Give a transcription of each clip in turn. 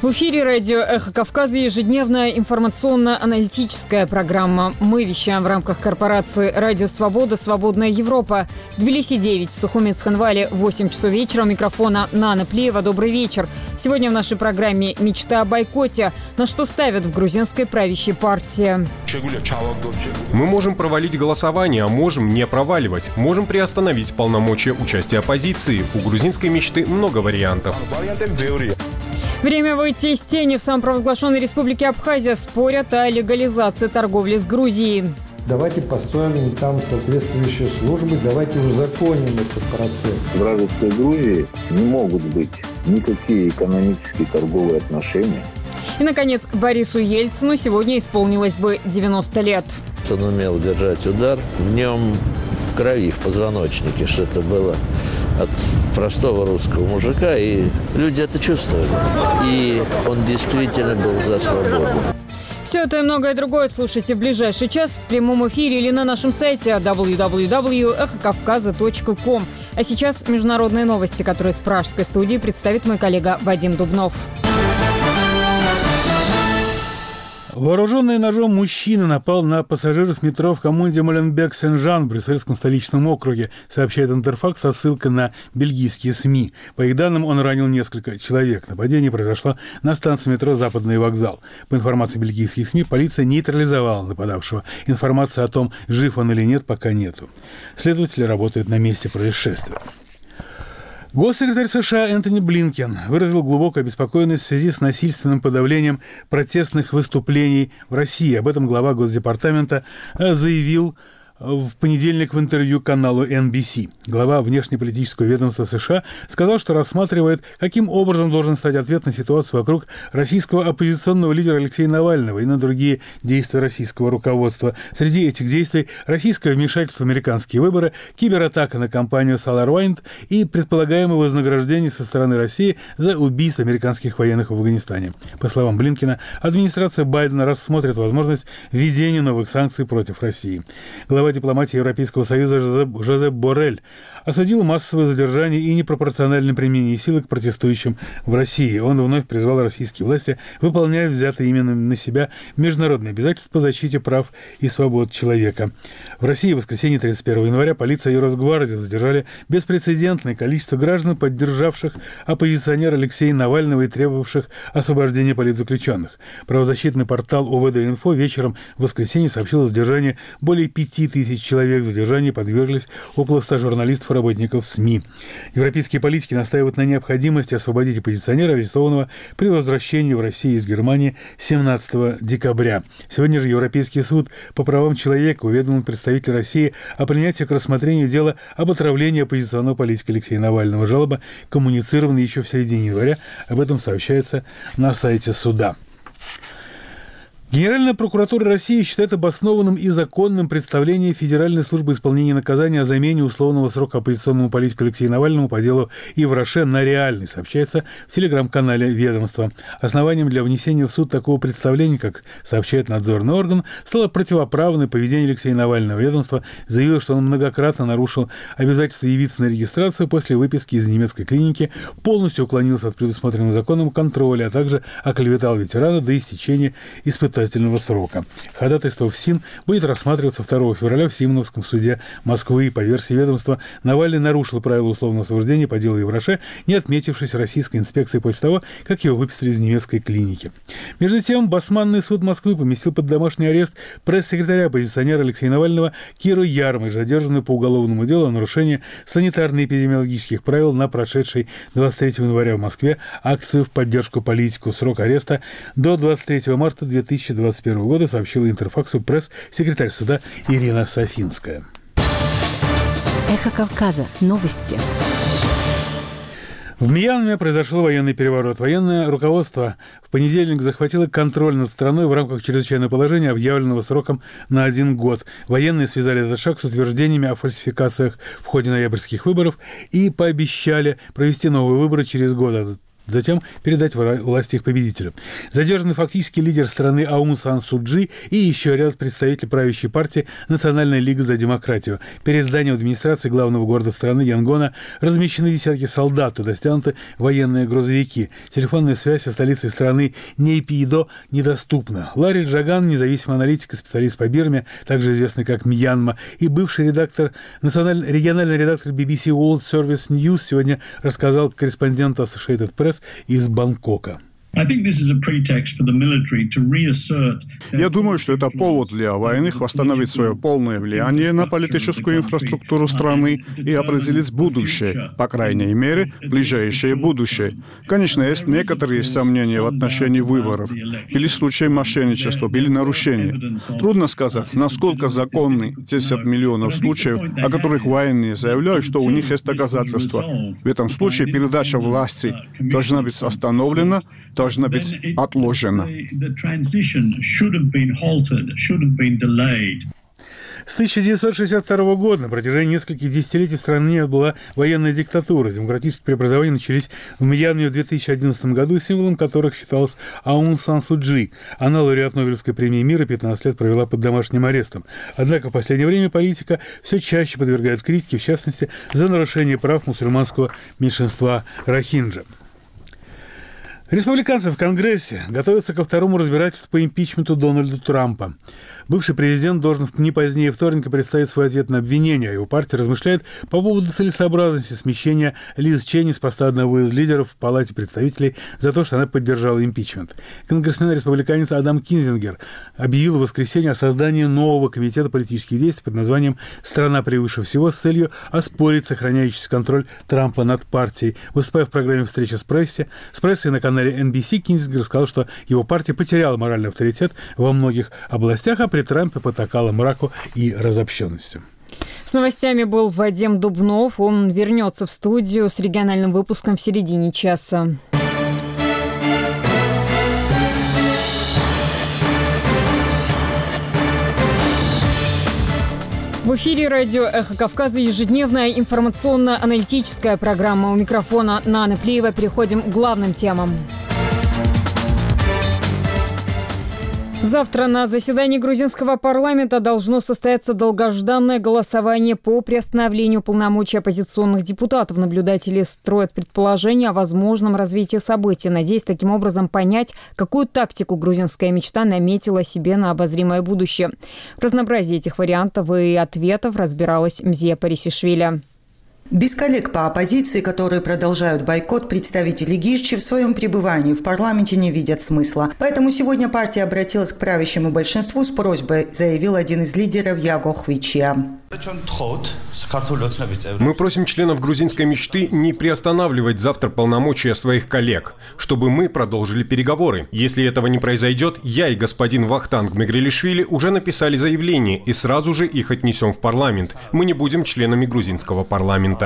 В эфире радио «Эхо Кавказа» ежедневная информационно-аналитическая программа. Мы вещаем в рамках корпорации «Радио Свобода. Свободная Европа». В Тбилиси 9, в Сухуме Цхинвале 8 часов вечера. У микрофона Нана Плеева. Добрый вечер. Сегодня в нашей программе «Мечта о бойкоте». На что ставят в грузинской правящей партии. Мы можем провалить голосование, а можем не проваливать. Можем приостановить полномочия участия оппозиции. У грузинской мечты много вариантов. Время выйти из тени. В самопровозглашенной республике Абхазия спорят о легализации торговли с Грузией. Давайте поставим там соответствующие службы, давайте узаконим этот процесс. В вражеской Грузии не могут быть никакие экономические торговые отношения. И, наконец, Борису Ельцину сегодня исполнилось бы 90 лет. Он умел держать удар. В нем в крови, в позвоночнике что-то было от простого русского мужика, и люди это чувствовали. И он действительно был за свободу. Все это и многое другое слушайте в ближайший час в прямом эфире или на нашем сайте www.эхокавказа.ком. А сейчас международные новости, которые с пражской студии представит мой коллега Вадим Дубнов. Вооруженный ножом мужчина напал на пассажиров метро в коммунде Моленбек-Сен-Жан в брюссельском столичном округе, сообщает Интерфакс со ссылкой на бельгийские СМИ. По их данным, он ранил несколько человек. Нападение произошло на станции метро «Западный вокзал». По информации бельгийских СМИ, полиция нейтрализовала нападавшего. Информации о том, жив он или нет, пока нету. Следователи работают на месте происшествия. Госсекретарь США Энтони Блинкен выразил глубокую обеспокоенность в связи с насильственным подавлением протестных выступлений в России. Об этом глава Госдепартамента заявил в понедельник в интервью каналу NBC. Глава внешнеполитического ведомства США сказал, что рассматривает, каким образом должен стать ответ на ситуацию вокруг российского оппозиционного лидера Алексея Навального и на другие действия российского руководства. Среди этих действий российское вмешательство в американские выборы, кибератака на компанию SolarWind и предполагаемое вознаграждение со стороны России за убийство американских военных в Афганистане. По словам Блинкена, администрация Байдена рассмотрит возможность введения новых санкций против России. Глава дипломатии Европейского Союза Жозеп Боррель осудил массовое задержание и непропорциональное применение силы к протестующим в России. Он вновь призвал российские власти выполнять взятые именно на себя международные обязательства по защите прав и свобод человека. В России в воскресенье 31 января полиция и Росгвардия задержали беспрецедентное количество граждан, поддержавших оппозиционера Алексея Навального и требовавших освобождения политзаключенных. Правозащитный портал ОВД-Инфо вечером в воскресенье сообщил о задержании более 5000 человек. Задержанию подверглись около 100 журналистов и работников СМИ. Европейские политики настаивают на необходимости освободить оппозиционера, арестованного при возвращении в Россию из Германии 17 декабря. Сегодня же Европейский суд по правам человека уведомил представителя России о принятии к рассмотрению дела об отравлении оппозиционного политика Алексея Навального. Жалоба коммуницирована еще в середине января. Об этом сообщается на сайте суда. Генеральная прокуратура России считает обоснованным и законным представление Федеральной службы исполнения наказания о замене условного срока оппозиционному политику Алексею Навальному по делу Ивраше на реальный, сообщается в телеграм-канале ведомства. Основанием для внесения в суд такого представления, как сообщает надзорный орган, стало противоправное поведение Алексея Навального. Ведомство заявило, что он многократно нарушил обязательство явиться на регистрацию после выписки из немецкой клиники, полностью уклонился от предусмотренного законом контроля, а также оклеветал ветерана до истечения испытательного срока. Ходатайство в СИН будет рассматриваться 2 февраля в Симоновском суде Москвы. По версии ведомства, Навальный нарушил правила условного освобождения по делу Ивраше, не отметившись российской инспекцией после того, как его выписали из немецкой клиники. Между тем, Басманный суд Москвы поместил под домашний арест пресс-секретаря оппозиционера Алексея Навального Киру Ярмыш, задержанную по уголовному делу о нарушении санитарно-эпидемиологических правил на прошедшей 23 января в Москве акцию в поддержку политику. Срок ареста до 23 марта 2021 года, сообщила Интерфаксу пресс-секретарь суда Ирина Софинская. Эхо Кавказа. Новости. В Мьянме произошел военный переворот. Военное руководство в понедельник захватило контроль над страной в рамках чрезвычайного положения, объявленного сроком на 1 год. Военные связали этот шаг с утверждениями о фальсификациях в ходе ноябрьских выборов и пообещали провести новые выборы через год. затем передать власти их победителю. Задержаны фактически лидер страны Аун Сан Су Чжи и еще ряд представителей правящей партии «Национальная лига за демократию». Перед зданием администрации главного города страны Янгона размещены десятки солдат, туда стянуты военные грузовики. Телефонная связь со столицей страны Нейпидо недоступна. Ларри Джаган, независимый аналитик и специалист по Бирме, также известный как Мьянма, и бывший региональный редактор BBC World Service News сегодня рассказал корреспонденту Associated Press из Бангкока. Я думаю, что это повод для военных восстановить свое полное влияние на политическую инфраструктуру страны и определить будущее, по крайней мере, ближайшее будущее. Конечно, есть некоторые сомнения в отношении выборов, или в случае мошенничества, или нарушения. Трудно сказать, насколько законны 10 миллионов случаев, о которых военные заявляют, что у них есть доказательства. В этом случае передача власти должна быть остановлена, должна быть отложена. С 1962 года на протяжении нескольких десятилетий в стране была военная диктатура. Демократические преобразования начались в Мьянме в 2011 году, символом которых считалась Аун Сан Су Чжи. Она, лауреат Нобелевской премии мира, 15 лет провела под домашним арестом. Однако в последнее время политика все чаще подвергает критике, в частности, за нарушение прав мусульманского меньшинства рохинджа. Республиканцы в Конгрессе готовятся ко второму разбирательству по импичменту Дональда Трампа. Бывший президент должен не позднее вторника представить свой ответ на обвинения. Его партия размышляет по поводу целесообразности смещения Лиз Чейни с поста одного из лидеров в Палате представителей за то, что она поддержала импичмент. Конгрессмен-республиканец Адам Кинзингер объявил в воскресенье о создании нового комитета политических действий под названием «Страна превыше всего» с целью оспорить сохраняющийся контроль Трампа над партией. Выступая в программе «Встреча с прессой» на канале NBC, Кинзингер сказал, что его партия потеряла моральный авторитет во многих областях, а при Трампе потакала мраку и разобщенности. С новостями был Вадим Дубнов. Он вернется в студию с региональным выпуском в середине часа. В эфире радио «Эхо Кавказа» ежедневная информационно-аналитическая программа. У микрофона Нана Плиева. Переходим к главным темам. Завтра на заседании грузинского парламента должно состояться долгожданное голосование по приостановлению полномочий оппозиционных депутатов. Наблюдатели строят предположения о возможном развитии событий, надеясь таким образом понять, какую тактику грузинская мечта наметила себе на обозримое будущее. В разнообразии этих вариантов и ответов разбиралась Мзия Парисишвили. Без коллег по оппозиции, которые продолжают бойкот, представители Гирчи в своем пребывании в парламенте не видят смысла. Поэтому сегодня партия обратилась к правящему большинству с просьбой, заявил один из лидеров Яго Хвичия. Мы просим членов грузинской мечты не приостанавливать завтра полномочия своих коллег, чтобы мы продолжили переговоры. Если этого не произойдет, я и господин Вахтанг Мегрелишвили уже написали заявление и сразу же их отнесем в парламент. Мы не будем членами грузинского парламента.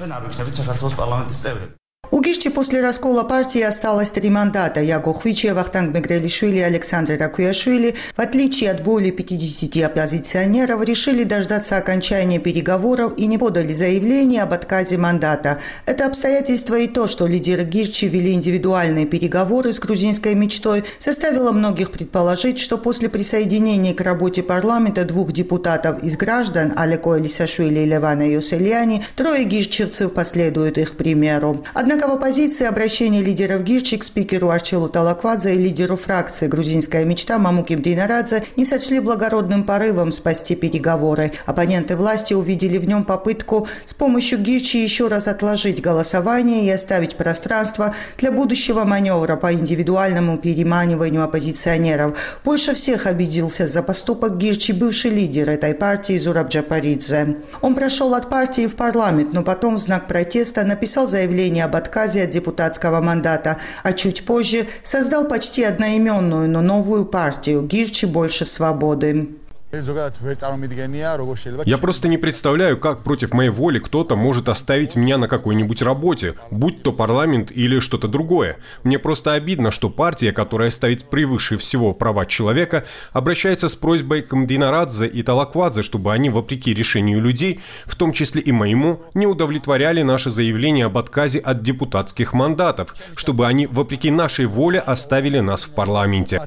У Гирчи после раскола партии осталось 3 мандата. Яго Хвичия, Вахтанг Мегрелишвили и Александр Ракуяшвили, в отличие от более 50 оппозиционеров, решили дождаться окончания переговоров и не подали заявление об отказе мандата. Это обстоятельство и то, что лидеры Гирчи вели индивидуальные переговоры с грузинской мечтой, заставило многих предположить, что после присоединения к работе парламента 2 депутатов из граждан Алеко Элисашвили и Левана Йосельяни, 3 гирчевцев последуют их примеру. Однако в оппозиции обращение лидеров Гирчи к спикеру Арчелу Талаквадзе и лидеру фракции «Грузинская мечта» Мамуким Динарадзе не сочли благородным порывом спасти переговоры. Оппоненты власти увидели в нем попытку с помощью Гирчи еще раз отложить голосование и оставить пространство для будущего маневра по индивидуальному переманиванию оппозиционеров. Больше всех обиделся за поступок Гирчи бывший лидер этой партии Зураб Джапаридзе. Он прошел от партии в парламент, но потом в знак протеста написал заявление об отказе от депутатского мандата, а чуть позже создал почти одноименную, но новую партию «Гирчи больше свободы». Я просто не представляю, как против моей воли кто-то может оставить меня на какой-нибудь работе, будь то парламент или что-то другое. Мне просто обидно, что партия, которая ставит превыше всего права человека, обращается с просьбой к Мдинарадзе и Талаквадзе, чтобы они, вопреки решению людей, в том числе и моему, не удовлетворяли наше заявление об отказе от депутатских мандатов, чтобы они, вопреки нашей воле, оставили нас в парламенте.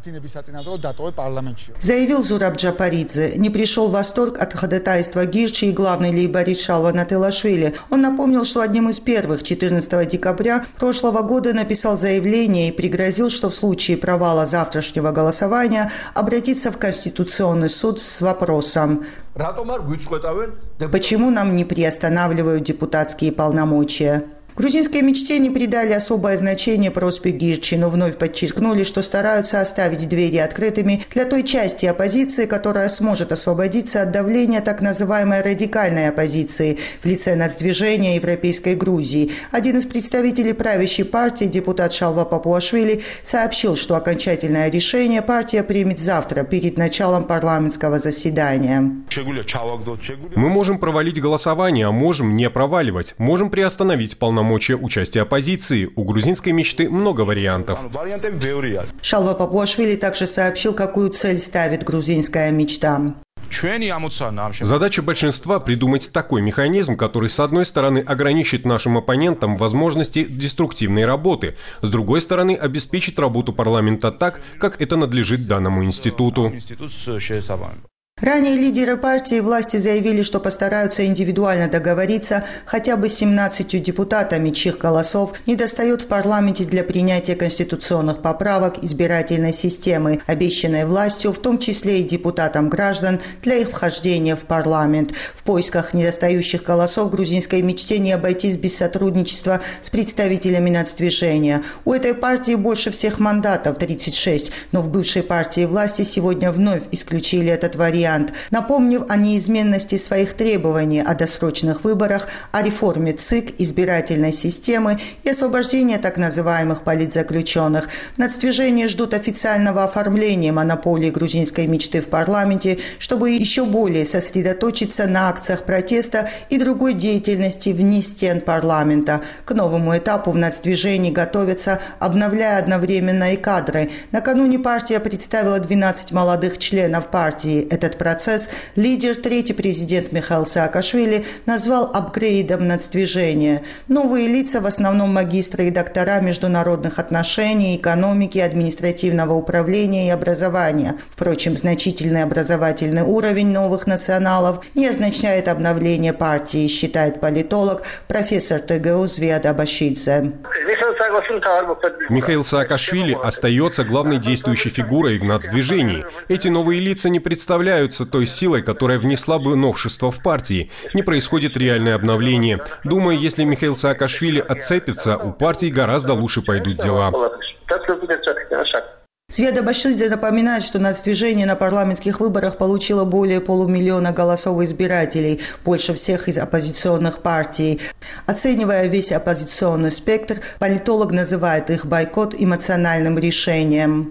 Заявил Зураб Джапаридзе. Не пришел в восторг от ходатайства Гирчи и главный лейборист Шалва Нателашвили. Он напомнил, что одним из первых 14 декабря прошлого года написал заявление и пригрозил, что в случае провала завтрашнего голосования обратится в Конституционный суд с вопросом: почему нам не приостанавливают депутатские полномочия? Грузинской мечте не придали особое значение просьбе Гирчи, но вновь подчеркнули, что стараются оставить двери открытыми для той части оппозиции, которая сможет освободиться от давления так называемой радикальной оппозиции в лице нацдвижения Европейской Грузии. Один из представителей правящей партии, депутат Шалва Папуашвили, сообщил, что окончательное решение партия примет завтра перед началом парламентского заседания. Мы можем провалить голосование, а можем не проваливать. Можем приостановить полномочия участия оппозиции. У грузинской мечты много вариантов. Шалва Папуашвили также сообщил, какую цель ставит грузинская мечта. Задача большинства – придумать такой механизм, который, с одной стороны, ограничит нашим оппонентам возможности деструктивной работы, с другой стороны, обеспечит работу парламента так, как это надлежит данному институту. Ранее лидеры партии и власти заявили, что постараются индивидуально договориться хотя бы с 17 депутатами, чьих голосов недостает в парламенте для принятия конституционных поправок избирательной системы, обещанной властью, в том числе и депутатам граждан, для их вхождения в парламент. В поисках недостающих голосов грузинской мечте не обойтись без сотрудничества с представителями нацдвижения. У этой партии больше всех мандатов – 36, но в бывшей партии власти сегодня вновь исключили этот вариант, напомнив о неизменности своих требований о досрочных выборах, о реформе ЦИК, избирательной системы и освобождении так называемых политзаключенных. Нацдвижение ждут официального оформления монополии грузинской мечты в парламенте, чтобы еще более сосредоточиться на акциях протеста и другой деятельности вне стен парламента. К новому этапу в нацдвижении готовятся, обновляя одновременно и кадры. Накануне партия представила 12 молодых членов партии. Этот процесс лидер, третий президент Михаил Саакашвили, назвал апгрейдом нацдвижения. Новые лица, в основном магистры и доктора международных отношений, экономики, административного управления и образования. Впрочем, значительный образовательный уровень новых националов не означает обновление партии, считает политолог, профессор ТГУ Звиад Абашидзе. Михаил Саакашвили остается главной действующей фигурой в нацдвижении. Эти новые лица не представляются той силой, которая внесла бы новшество в партии. Не происходит реальное обновление. Думаю, если Михаил Саакашвили отцепится, у партии гораздо лучше пойдут дела. Звиад Абашидзе напоминает, что нацдвижение на парламентских выборах получило более 500 000 голосов избирателей, больше всех из оппозиционных партий. Оценивая весь оппозиционный спектр, политолог называет их бойкот эмоциональным решением.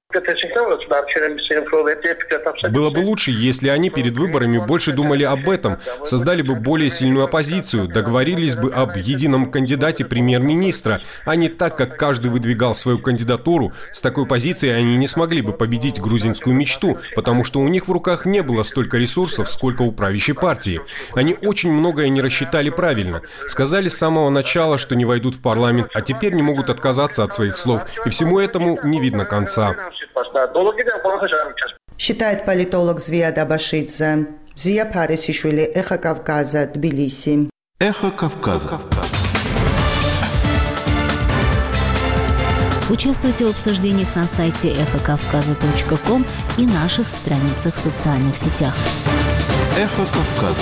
Было бы лучше, если они перед выборами больше думали об этом, создали бы более сильную оппозицию, договорились бы об едином кандидате премьер-министра, а не так, как каждый выдвигал свою кандидатуру. С такой позицией они не смогли бы победить грузинскую мечту, потому что у них в руках не было столько ресурсов, сколько у правящей партии. Они очень многое не рассчитали правильно. Сказали с самого начала, что не войдут в парламент, а теперь не могут отказаться от своих слов. И всему этому не видно конца. Считает политолог Звиад Абашидзе. Зия Парисишвили, Эхо Кавказа, Тбилиси. Эхо Кавказа. Участвуйте в обсуждениях на сайте эхокавказа.ком и наших страницах в социальных сетях. Эхо Кавказа.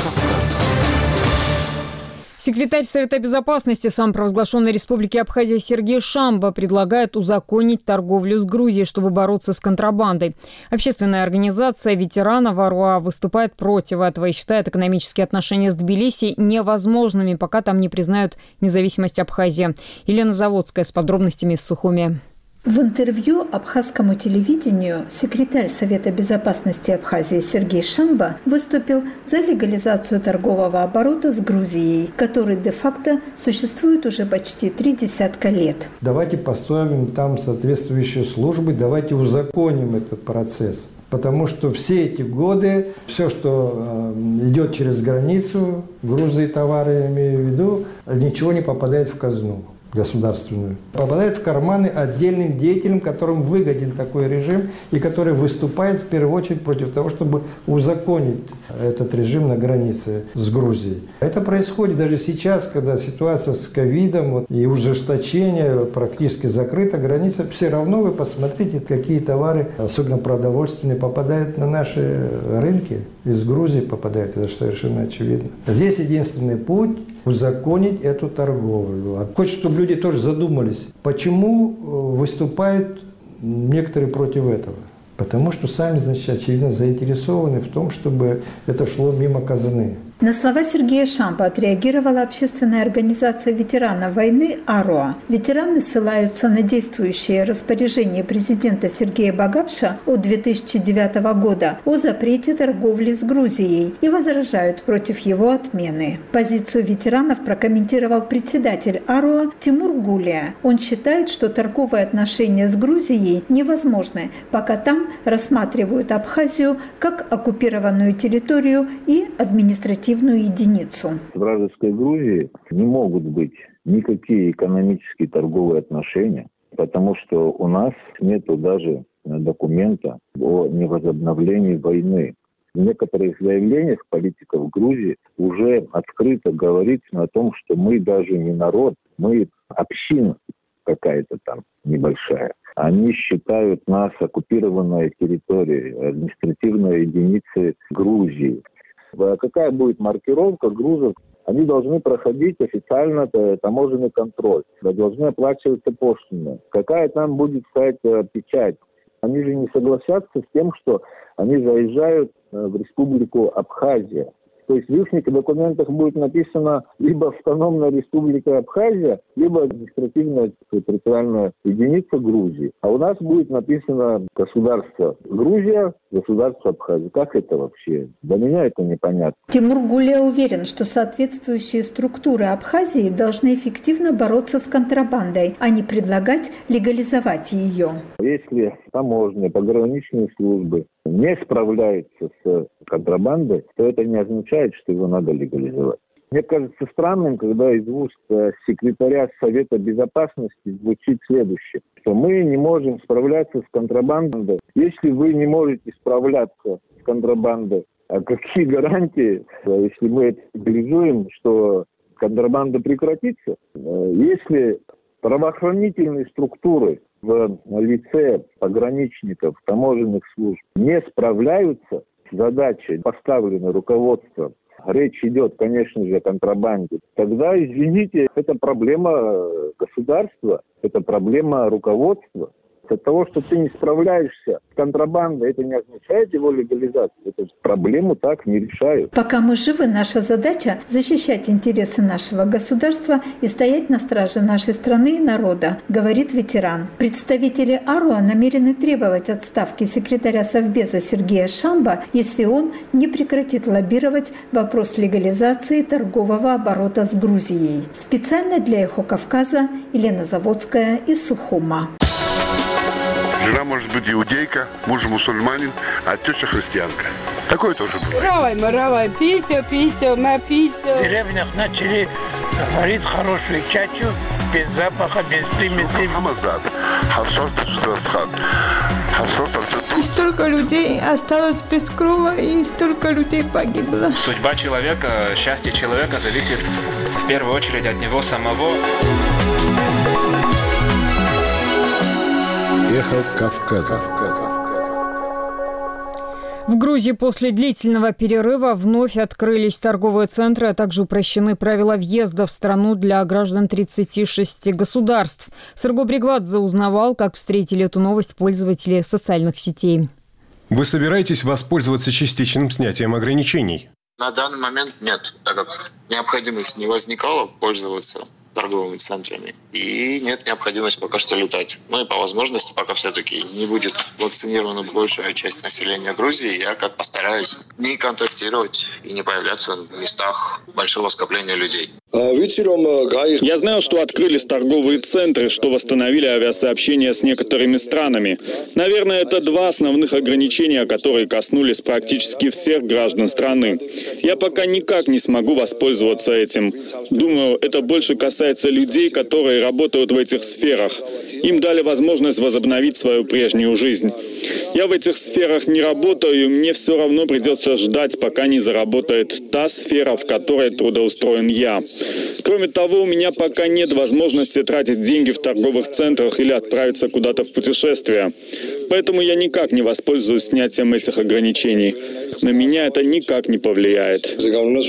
Секретарь Совета безопасности самопровозглашенной Республики Абхазия Сергей Шамба предлагает узаконить торговлю с Грузией, чтобы бороться с контрабандой. Общественная организация ветеранов АРУА выступает против этого и считает экономические отношения с Тбилиси невозможными, пока там не признают независимость Абхазии. Елена Заводская с подробностями из Сухуми. В интервью абхазскому телевидению секретарь Совета безопасности Абхазии Сергей Шамба выступил за легализацию торгового оборота с Грузией, который де-факто существует уже почти 30 лет. Давайте поставим там соответствующие службы, давайте узаконим этот процесс. Потому что все эти годы, все, что идет через границу, грузы и товары, я имею в виду, ничего не попадает в казну государственную. Попадает в карманы отдельным деятелям, которым выгоден такой режим и который выступает в первую очередь против того, чтобы узаконить этот режим на границе с Грузией. Это происходит даже сейчас, когда ситуация с ковидом и ужесточение практически закрыта граница. Все равно вы посмотрите, какие товары, особенно продовольственные, попадают на наши рынки. Из Грузии попадают, это же совершенно очевидно. Здесь единственный путь – узаконить эту торговлю. Хочется, чтобы люди тоже задумались, почему выступают некоторые против этого. Потому что сами, значит, очевидно заинтересованы в том, чтобы это шло мимо казны. На слова Сергея Шамба отреагировала общественная организация ветеранов войны «Аруа». Ветераны ссылаются на действующее распоряжение президента Сергея Багапша от 2009 года о запрете торговли с Грузией и возражают против его отмены. Позицию ветеранов прокомментировал председатель «Аруа» Тимур Гулия. Он считает, что торговые отношения с Грузией невозможны, пока там рассматривают Абхазию как оккупированную территорию и административную единицу. В вражеской Грузии не могут быть никакие экономические торговые отношения, потому что у нас нету даже документа о невозобновлении войны. В некоторых заявлениях политиков Грузии уже открыто говорится о том, что мы даже не народ, мы община какая-то там небольшая. Они считают нас оккупированной территорией, административной единицей Грузии. Какая будет маркировка грузов? Они должны проходить официально таможенный контроль. Должны оплачиваться пошлины. Какая там будет стоять печать? Они же не согласятся с тем, что они заезжают в республику Абхазия. То есть в их документах будет написано либо автономная республика Абхазия, либо административная территориальная единица Грузии. А у нас будет написано государство Грузия, государство Абхазия. Как это вообще? Для меня это непонятно. Тимур Гулия уверен, что соответствующие структуры Абхазии должны эффективно бороться с контрабандой, а не предлагать легализовать ее. Если таможня, пограничные службы не справляются с контрабандой, то это не означает, что его надо легализовать. Мне кажется странным, когда из уст секретаря Совета безопасности звучит следующее, что мы не можем справляться с контрабандой. Если вы не можете справляться с контрабандой, а какие гарантии, если мы это легализуем, что контрабанда прекратится? Если правоохранительные структуры в лице пограничников, таможенных служб не справляются с задачей, поставленной руководством, речь идет, конечно же, о контрабанде, тогда, извините, это проблема государства, это проблема руководства. От того, что ты не справляешься с контрабандой, это не означает его легализацию. Эту проблему так не решают. Пока мы живы, наша задача – защищать интересы нашего государства и стоять на страже нашей страны и народа, говорит ветеран. Представители АРУА намерены требовать отставки секретаря Совбеза Сергея Шамба, если он не прекратит лоббировать вопрос легализации торгового оборота с Грузией. Специально для «Эхо Кавказа» Елена Заводская из Сухума. Жена может быть иудейка, муж мусульманин, а теща христианка. Такое тоже бывает. Равай, пися, на пися. В деревнях начали варить хорошую чачу, без запаха, без примесей. И столько людей осталось без крова, и столько людей погибло. Судьба человека, счастье человека зависит в первую очередь от него самого. Эхо Кавказа. В Грузии после длительного перерыва вновь открылись торговые центры, а также упрощены правила въезда в страну для граждан 36 государств. Сырго Бригвадзе узнавал, как встретили эту новость пользователи социальных сетей. Вы собираетесь воспользоваться частичным снятием ограничений? На данный момент нет, так как необходимость не возникала пользоваться торговыми центрами. И нет необходимости пока что летать. Ну и по возможности, пока все-таки не будет вакцинирована большая часть населения Грузии, я как постараюсь не контактировать и не появляться в местах большого скопления людей. Я знаю, что открылись торговые центры, что восстановили авиасообщение с некоторыми странами. Наверное, это два основных ограничения, которые коснулись практически всех граждан страны. Я пока никак не смогу воспользоваться этим. Думаю, это больше касается людей, которые работают в этих сферах. Им дали возможность возобновить свою прежнюю жизнь. Я в этих сферах не работаю, и мне все равно придется ждать, пока не заработает та сфера, в которой трудоустроен я. Кроме того, у меня пока нет возможности тратить деньги в торговых центрах или отправиться куда-то в путешествие. Поэтому я никак не воспользуюсь снятием этих ограничений. На меня это никак не повлияет.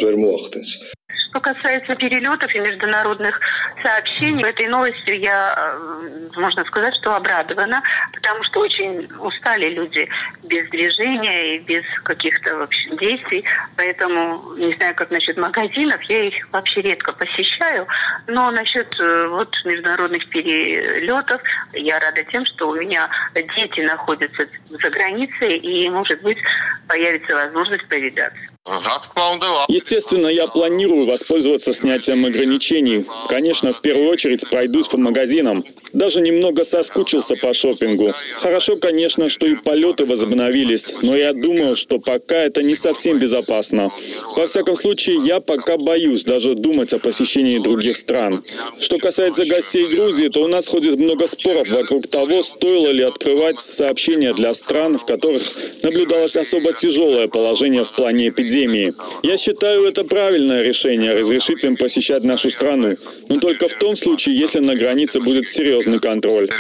Что касается перелетов и международных сообщений, этой новостью я, можно сказать, что обрадована, потому что очень устали люди без движения и без каких-то вообще действий. Поэтому, не знаю, как насчет магазинов, я их вообще редко посещаю. Но насчет международных перелетов я рада тем, что у меня дети находятся за границей, и, может быть, появится возможность повидаться. Естественно, я планирую воспользоваться снятием ограничений. Конечно, в первую очередь пройдусь по магазинам. Даже немного соскучился по шопингу. Хорошо, конечно, что и полеты возобновились, но я думаю, что пока это не совсем безопасно. Во всяком случае, я пока боюсь даже думать о посещении других стран. Что касается гостей Грузии, то у нас ходит много споров вокруг того, стоило ли открывать сообщения для стран, в которых наблюдалось особо тяжелое положение в плане эпидемии. Я считаю, это правильное решение разрешить им посещать нашу страну, но только в том случае, если на границе будет серьезный контроль.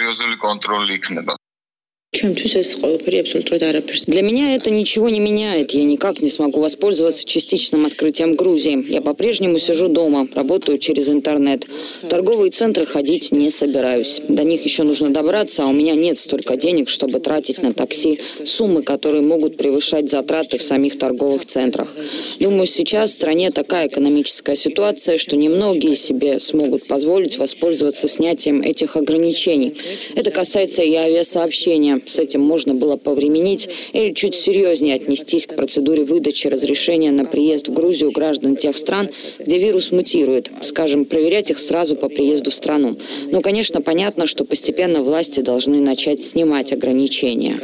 Для меня это ничего не меняет. Я никак не смогу воспользоваться частичным открытием Грузии. Я по-прежнему сижу дома, работаю через интернет. В торговые центры ходить не собираюсь. До них еще нужно добраться, а у меня нет столько денег, чтобы тратить на такси суммы, которые могут превышать затраты в самих торговых центрах. Думаю, сейчас в стране такая экономическая ситуация, что немногие себе смогут позволить воспользоваться снятием этих ограничений. Это касается и авиасообщения. С этим можно было повременить или чуть серьезнее отнестись к процедуре выдачи разрешения на приезд в Грузию граждан тех стран, где вирус мутирует. Скажем, проверять их сразу по приезду в страну. Но, конечно, понятно, что постепенно власти должны начать снимать ограничения.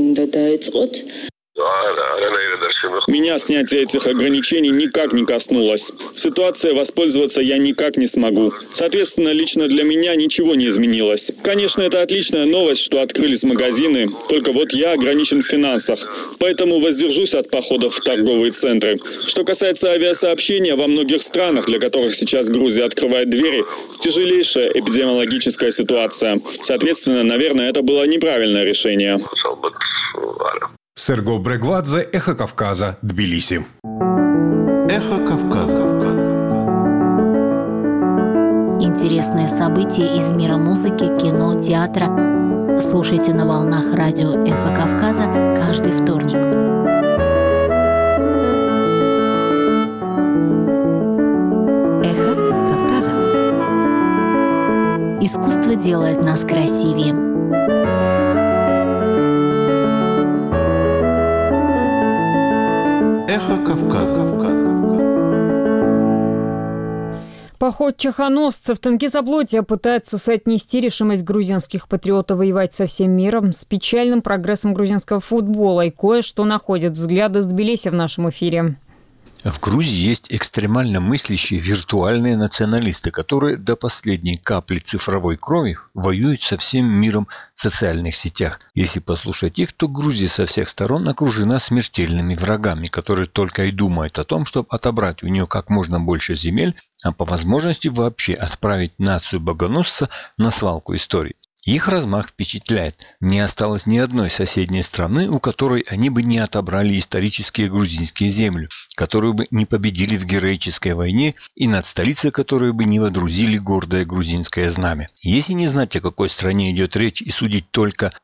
Меня снятие этих ограничений никак не коснулось. Ситуацией воспользоваться я никак не смогу. Соответственно, лично для меня ничего не изменилось. Конечно, это отличная новость, что открылись магазины, только вот я ограничен в финансах, поэтому воздержусь от походов в торговые центры. Что касается авиасообщения, во многих странах, для которых сейчас Грузия открывает двери, тяжелейшая эпидемиологическая ситуация. Соответственно, наверное, это было неправильное решение. Серго Брегвадзе, Эхо Кавказа, Тбилиси. Эхо Кавказа. Интересные события из мира музыки, кино, театра. Слушайте на волнах радио Эхо Кавказа каждый вторник. Эхо Кавказа. Искусство делает нас красивее. Эхо Кавказа. Поход чехоносцев Тангизаблотия пытается соотнести решимость грузинских патриотов воевать со всем миром с печальным прогрессом грузинского футбола. И кое-что находит взгляды с Тбилиси в нашем эфире. В Грузии есть экстремально мыслящие виртуальные националисты, которые до последней капли цифровой крови воюют со всем миром в социальных сетях. Если послушать их, то Грузия со всех сторон окружена смертельными врагами, которые только и думают о том, чтобы отобрать у нее как можно больше земель, а по возможности вообще отправить нацию богоносца на свалку истории. Их размах впечатляет. Не осталось ни одной соседней страны, у которой они бы не отобрали исторические грузинские земли, которые бы не победили в героической войне и над столицей которой бы не водрузили гордое грузинское знамя. Если не знать, о какой стране идет речь, и судить только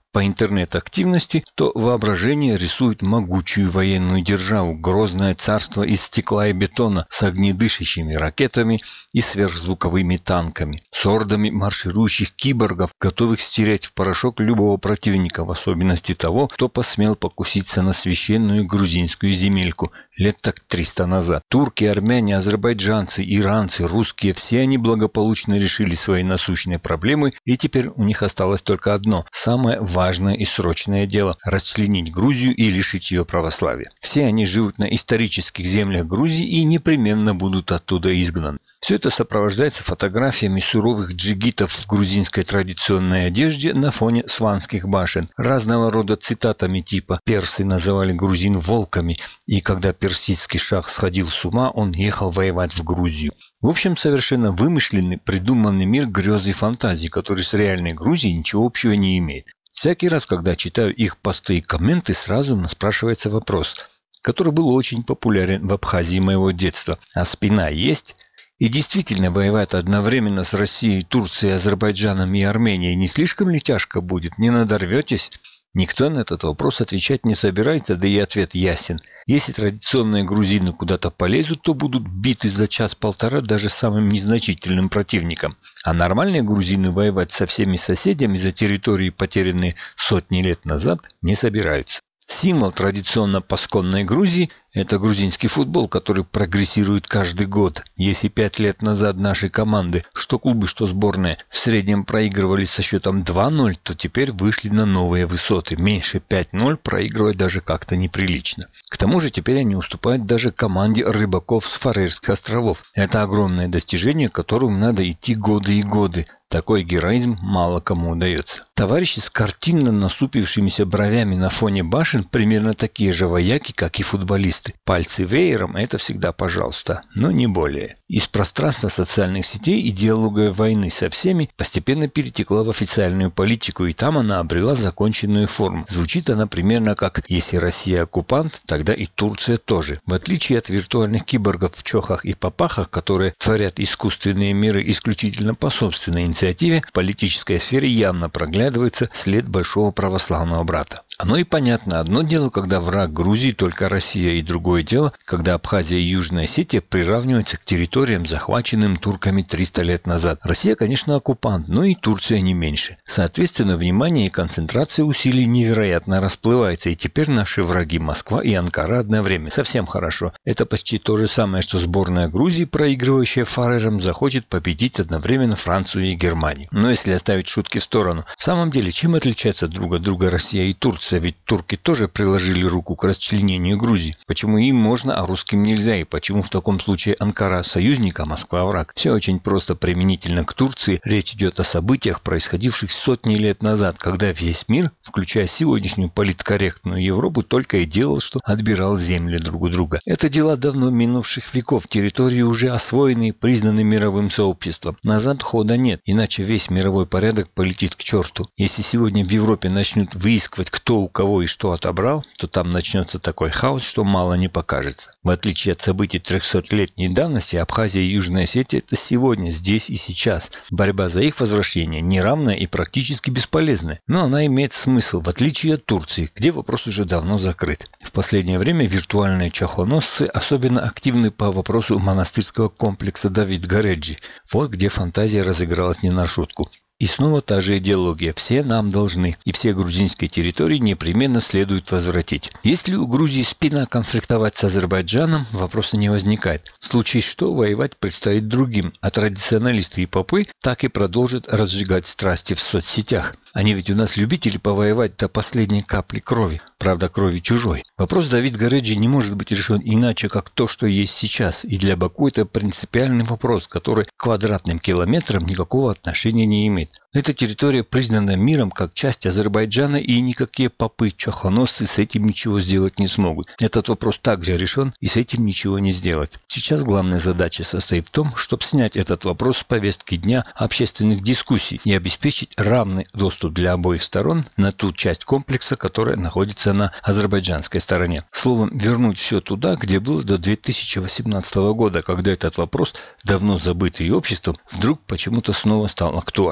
по интернет-активности, то воображение рисует могучую военную державу, грозное царство из стекла и бетона с огнедышащими ракетами и сверхзвуковыми танками, с ордами марширующих киборгов, готовых стереть в порошок любого противника, в особенности того, кто посмел покуситься на священную грузинскую земельку лет так 300 назад. Турки, армяне, азербайджанцы, иранцы, русские – все они благополучно решили свои насущные проблемы, и теперь у них осталось только одно – самое важное и срочное дело – расчленить Грузию и лишить ее православия. Все они живут на исторических землях Грузии и непременно будут оттуда изгнаны. Все это сопровождается фотографиями суровых джигитов в грузинской традиционной одежде на фоне сванских башен, разного рода цитатами типа «персы называли грузин волками», и когда персидский шах сходил с ума, он ехал воевать в Грузию. В общем, совершенно вымышленный, придуманный мир грезы и фантазии, который с реальной Грузией ничего общего не имеет. Всякий раз, когда читаю их посты и комменты, сразу спрашивается вопрос, который был очень популярен в Абхазии моего детства. А спина есть? И действительно, воевать одновременно с Россией, Турцией, Азербайджаном и Арменией не слишком ли тяжко будет? Не надорветесь? Никто на этот вопрос отвечать не собирается, да и ответ ясен. Если традиционные грузины куда-то полезут, то будут биты за час-полтора даже самым незначительным противником. А нормальные грузины воевать со всеми соседями за территории, потерянные сотни лет назад, не собираются. Символ традиционно пасконной Грузии – это грузинский футбол, который прогрессирует каждый год. Если 5 лет назад наши команды, что клубы, что сборные, в среднем проигрывали со счетом 2-0, то теперь вышли на новые высоты. Меньше 5-0 проигрывать даже как-то неприлично. К тому же теперь они уступают даже команде рыбаков с Фарерских островов. Это огромное достижение, к которому надо идти годы и годы. Такой героизм мало кому удается. Товарищи с картинно насупившимися бровями на фоне башен примерно такие же вояки, как и футболисты. Пальцы веером – это всегда пожалуйста, но не более. Из пространства социальных сетей идеология войны со всеми постепенно перетекла в официальную политику, и там она обрела законченную форму. Звучит она примерно как «если Россия оккупант, тогда и Турция тоже». В отличие от виртуальных киборгов в чохах и попахах, которые творят искусственные миры исключительно по собственной инициативе, в политической сфере явно проглядывается след большого православного брата. Оно и понятно. Одно дело, когда враг Грузии только Россия, и другое дело, когда Абхазия и Южная Осетия приравниваются к территориям, захваченным турками 300 лет назад. Россия, конечно, оккупант, но и Турция не меньше. Соответственно, внимание и концентрация усилий невероятно расплывается, и теперь наши враги Москва и Анкара одновременно. Совсем хорошо. Это почти то же самое, что сборная Грузии, проигрывающая Фарерам, захочет победить одновременно Францию и Германию. Но если оставить шутки в сторону, в самом деле, чем отличаются друг от друга Россия и Турция? Ведь турки тоже приложили руку к расчленению Грузии. Почему им можно, а русским нельзя? И почему в таком случае Анкара союзник, а Москва враг? Все очень просто. Применительно к Турции речь идет о событиях, происходивших сотни лет назад, когда весь мир, включая сегодняшнюю политкорректную Европу, только и делал, что отбирал земли друг у друга. Это дела давно минувших веков. Территории уже освоены и признаны мировым сообществом. Назад хода нет, иначе весь мировой порядок полетит к черту. Если сегодня в Европе начнут выискивать, кто у кого и что отобрал, то там начнется такой хаос, что мало не покажется. В отличие от событий 300-летней давности, Абхазия и Южная Осетия – это сегодня, здесь и сейчас. Борьба за их возвращение неравная и практически бесполезная. Но она имеет смысл, в отличие от Турции, где вопрос уже давно закрыт. В последнее время виртуальные чахоносцы особенно активны по вопросу монастырского комплекса Давид Гореджи. Вот где фантазия разыгралась не на шутку. И снова та же идеология. Все нам должны. И все грузинские территории непременно следует возвратить. Если у Грузии спина конфликтовать с Азербайджаном, вопроса не возникает. В случае что, воевать предстоит другим. А традиционалисты и попы так и продолжат разжигать страсти в соцсетях. Они ведь у нас любители повоевать до последней капли крови. Правда, крови чужой. Вопрос Давид Гореджи не может быть решен иначе, как то, что есть сейчас. И для Баку это принципиальный вопрос, который к квадратным километрам никакого отношения не имеет. Эта территория признана миром как часть Азербайджана, и никакие попы-чахоносцы с этим ничего сделать не смогут. Этот вопрос также решен, и с этим ничего не сделать. Сейчас главная задача состоит в том, чтобы снять этот вопрос с повестки дня общественных дискуссий и обеспечить равный доступ для обоих сторон на ту часть комплекса, которая находится на азербайджанской стороне. Словом, вернуть все туда, где было до 2018 года, когда этот вопрос, давно забытый обществом, вдруг почему-то снова стал актуален. И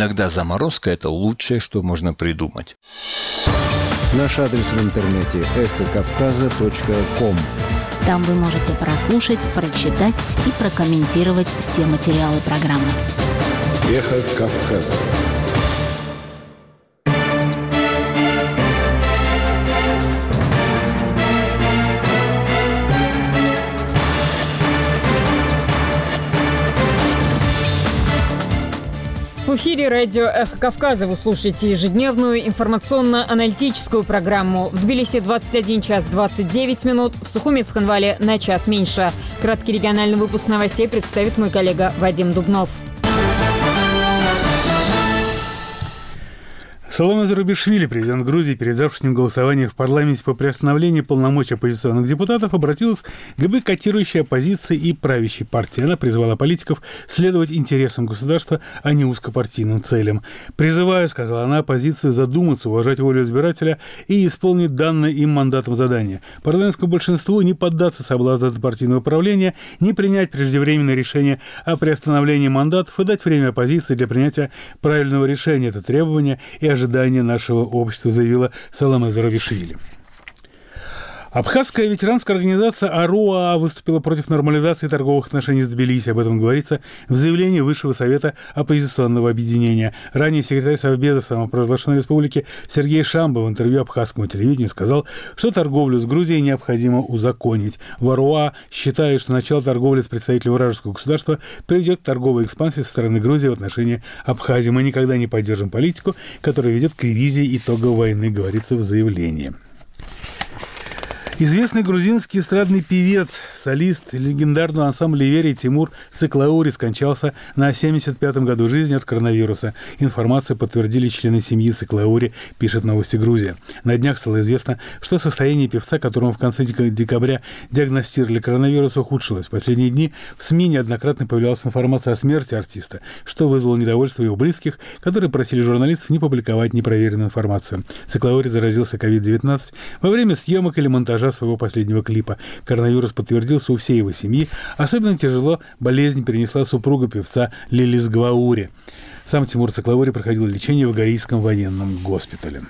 Иногда заморозка – это лучшее, что можно придумать. Наш адрес в интернете – эхокавказа.ком. Там вы можете прослушать, прочитать и прокомментировать все материалы программы. Эхо Кавказа. В эфире радио «Эхо Кавказа» вы слушаете ежедневную информационно-аналитическую программу. В Тбилиси 21 час 29 минут, в Сухуми и Цхинвале на час меньше. Краткий региональный выпуск новостей представит мой коллега Вадим Дубнов. Саломе Зурабишвили, президент Грузии, перед завтрашним голосованием в парламенте по приостановлению полномочий оппозиционных депутатов обратилась к бойкотирующей оппозиции и правящей партии. Она призвала политиков следовать интересам государства, а не узкопартийным целям. «Призываю, — сказала она, — оппозицию задуматься, уважать волю избирателя и исполнить данное им мандатом задание. Парламентскому большинству не поддаться соблазну партийного правления, не принять преждевременное решение о приостановлении мандатов и дать время оппозиции для принятия правильного решения. Это требование и ожидание нашего общества», заявила Саломе Зурабишвили. Абхазская ветеранская организация АРОА выступила против нормализации торговых отношений с Тбилиси. Об этом говорится в заявлении Высшего совета оппозиционного объединения. Ранее секретарь Совбеза самопровозглашенной республики Сергей Шамба в интервью абхазскому телевидению сказал, что торговлю с Грузией необходимо узаконить. В АРОА считают, что начало торговли с представителями вражеского государства приведет к торговой экспансии со стороны Грузии в отношении Абхазии. Мы никогда не поддержим политику, которая ведет к ревизии итогов войны, говорится в заявлении. Известный грузинский эстрадный певец, солист легендарного ансамбля «Иверия» Тимур Циклаури скончался на 75-м году жизни от коронавируса. Информацию подтвердили члены семьи Циклаури, пишет «Новости Грузия». На днях стало известно, что состояние певца, которому в конце декабря диагностировали коронавирус, ухудшилось. В последние дни в СМИ неоднократно появлялась информация о смерти артиста, что вызвало недовольство его близких, которые просили журналистов не публиковать непроверенную информацию. Циклаури заразился COVID-19 во время съемок или монтажа своего последнего клипа. Коронавирус подтвердился у всей его семьи. Особенно тяжело болезнь перенесла супруга певца Лилис Гваури. Сам Тимур Циклаури проходил лечение в Агарийском военном госпитале.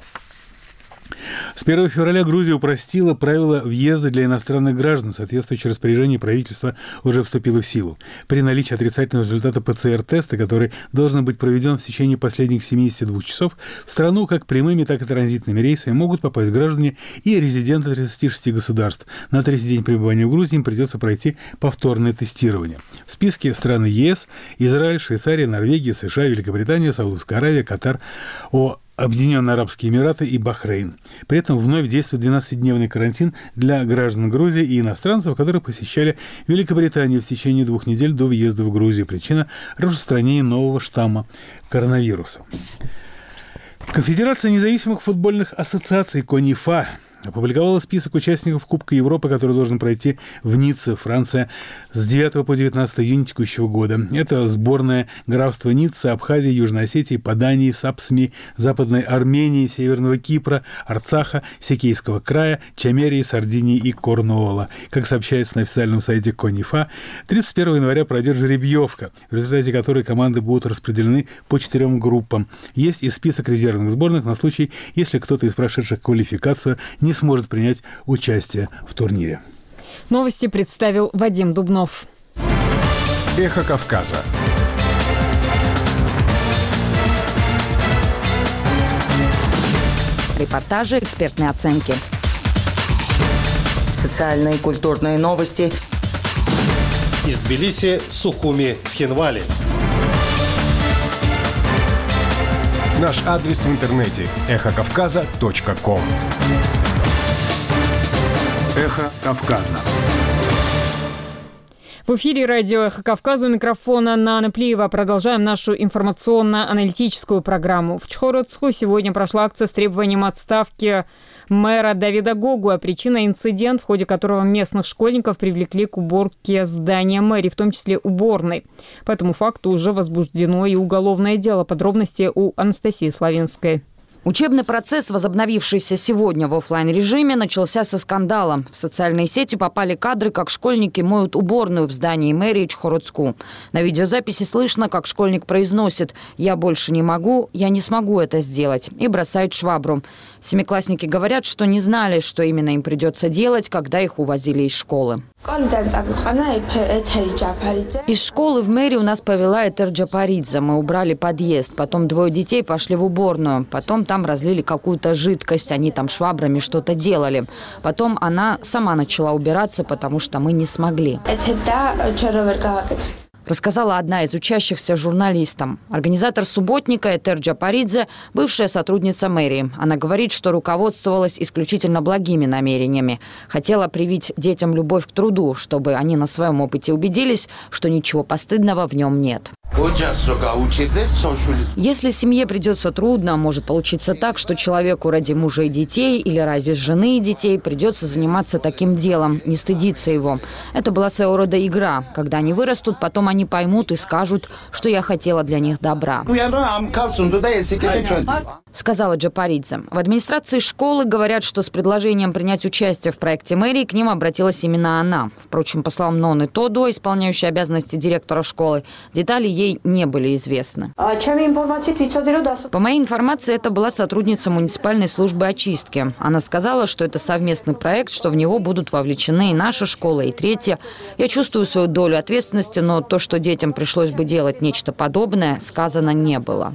С 1 февраля Грузия упростила правила въезда для иностранных граждан. Соответствующее распоряжение правительства уже вступило в силу. При наличии отрицательного результата ПЦР-теста, который должен быть проведен в течение последних 72 часов, в страну как прямыми, так и транзитными рейсами могут попасть граждане и резиденты 36 государств. На третий день пребывания в Грузии им придется пройти повторное тестирование. В списке страны ЕС – Израиль, Швейцария, Норвегия, США, Великобритания, Саудовская Аравия, Катар, Объединенные Арабские Эмираты и Бахрейн. При этом вновь действует 12-дневный карантин для граждан Грузии и иностранцев, которые посещали Великобританию в течение 2 недель до въезда в Грузию. Причина – распространение нового штамма коронавируса. Конфедерация независимых футбольных ассоциаций КОНИФА опубликовала список участников Кубка Европы, который должен пройти в Ницце, Франция, с 9 по 19 июня текущего года. Это сборная графства Ницца, Абхазии, Южной Осетии, Падании, Сапсми, Западной Армении, Северного Кипра, Арцаха, Секейского края, Чамерии, Сардинии и Корнуола. Как сообщается на официальном сайте КОНИФА, 31 января пройдет жеребьевка, в результате которой команды будут распределены по 4 группам. Есть и список резервных сборных на случай, если кто-то из прошедших квалификацию не сможет принять участие в турнире. Новости представил Вадим Дубнов. Эхо Кавказа. Репортажи, экспертные оценки. Социальные и культурные новости. Из Тбилиси, Сухуми, Цхинвали. Наш адрес в интернете – эхокавказа.ком. Эхо Кавказа. В эфире радио «Эхо Кавказа», у микрофона Нана Плиева. Продолжаем нашу информационно-аналитическую программу. В Чхородску сегодня прошла акция с требованием отставки мэра Давида Гогуя. Причина – инцидент, в ходе которого местных школьников привлекли к уборке здания мэрии, в том числе уборной. По этому факту уже возбуждено и уголовное дело. Подробности у Анастасии Славинской. Учебный процесс, возобновившийся сегодня в офлайн-режиме, начался со скандала. В социальные сети попали кадры, как школьники моют уборную в здании мэрии Чхородску. На видеозаписи слышно, как школьник произносит: «Я больше не могу, я не смогу это сделать», и бросает швабру. Семиклассники говорят, что не знали, что именно им придется делать, когда их увозили из школы. Из школы в мэрию нас повела Этер Джапаридзе. Мы убрали подъезд. Потом 2 детей пошли в уборную. Потом там разлили какую-то жидкость. Они там швабрами что-то делали. Потом она сама начала убираться, потому что мы не смогли. Рассказала одна из учащихся журналистам. Организатор субботника Этер Джапаридзе – бывшая сотрудница мэрии. Она говорит, что руководствовалась исключительно благими намерениями. Хотела привить детям любовь к труду, чтобы они на своем опыте убедились, что ничего постыдного в нем нет. Если семье придется трудно, может получиться так, что человеку ради мужа и детей или ради жены и детей придется заниматься таким делом, не стыдиться его. Это была своего рода игра. Когда они вырастут, потом они поймут и скажут, что я хотела для них добра. Сказала Джапаридзе. В администрации школы говорят, что с предложением принять участие в проекте мэрии к ним обратилась именно она. Впрочем, по словам Ноны Тодо, исполняющей обязанности директора школы, детали ей не были известны. По моей информации, это была сотрудница муниципальной службы очистки. Она сказала, что это совместный проект, что в него будут вовлечены и наша школа, и третья. Я чувствую свою долю ответственности, но то, что детям пришлось бы делать нечто подобное, сказано не было.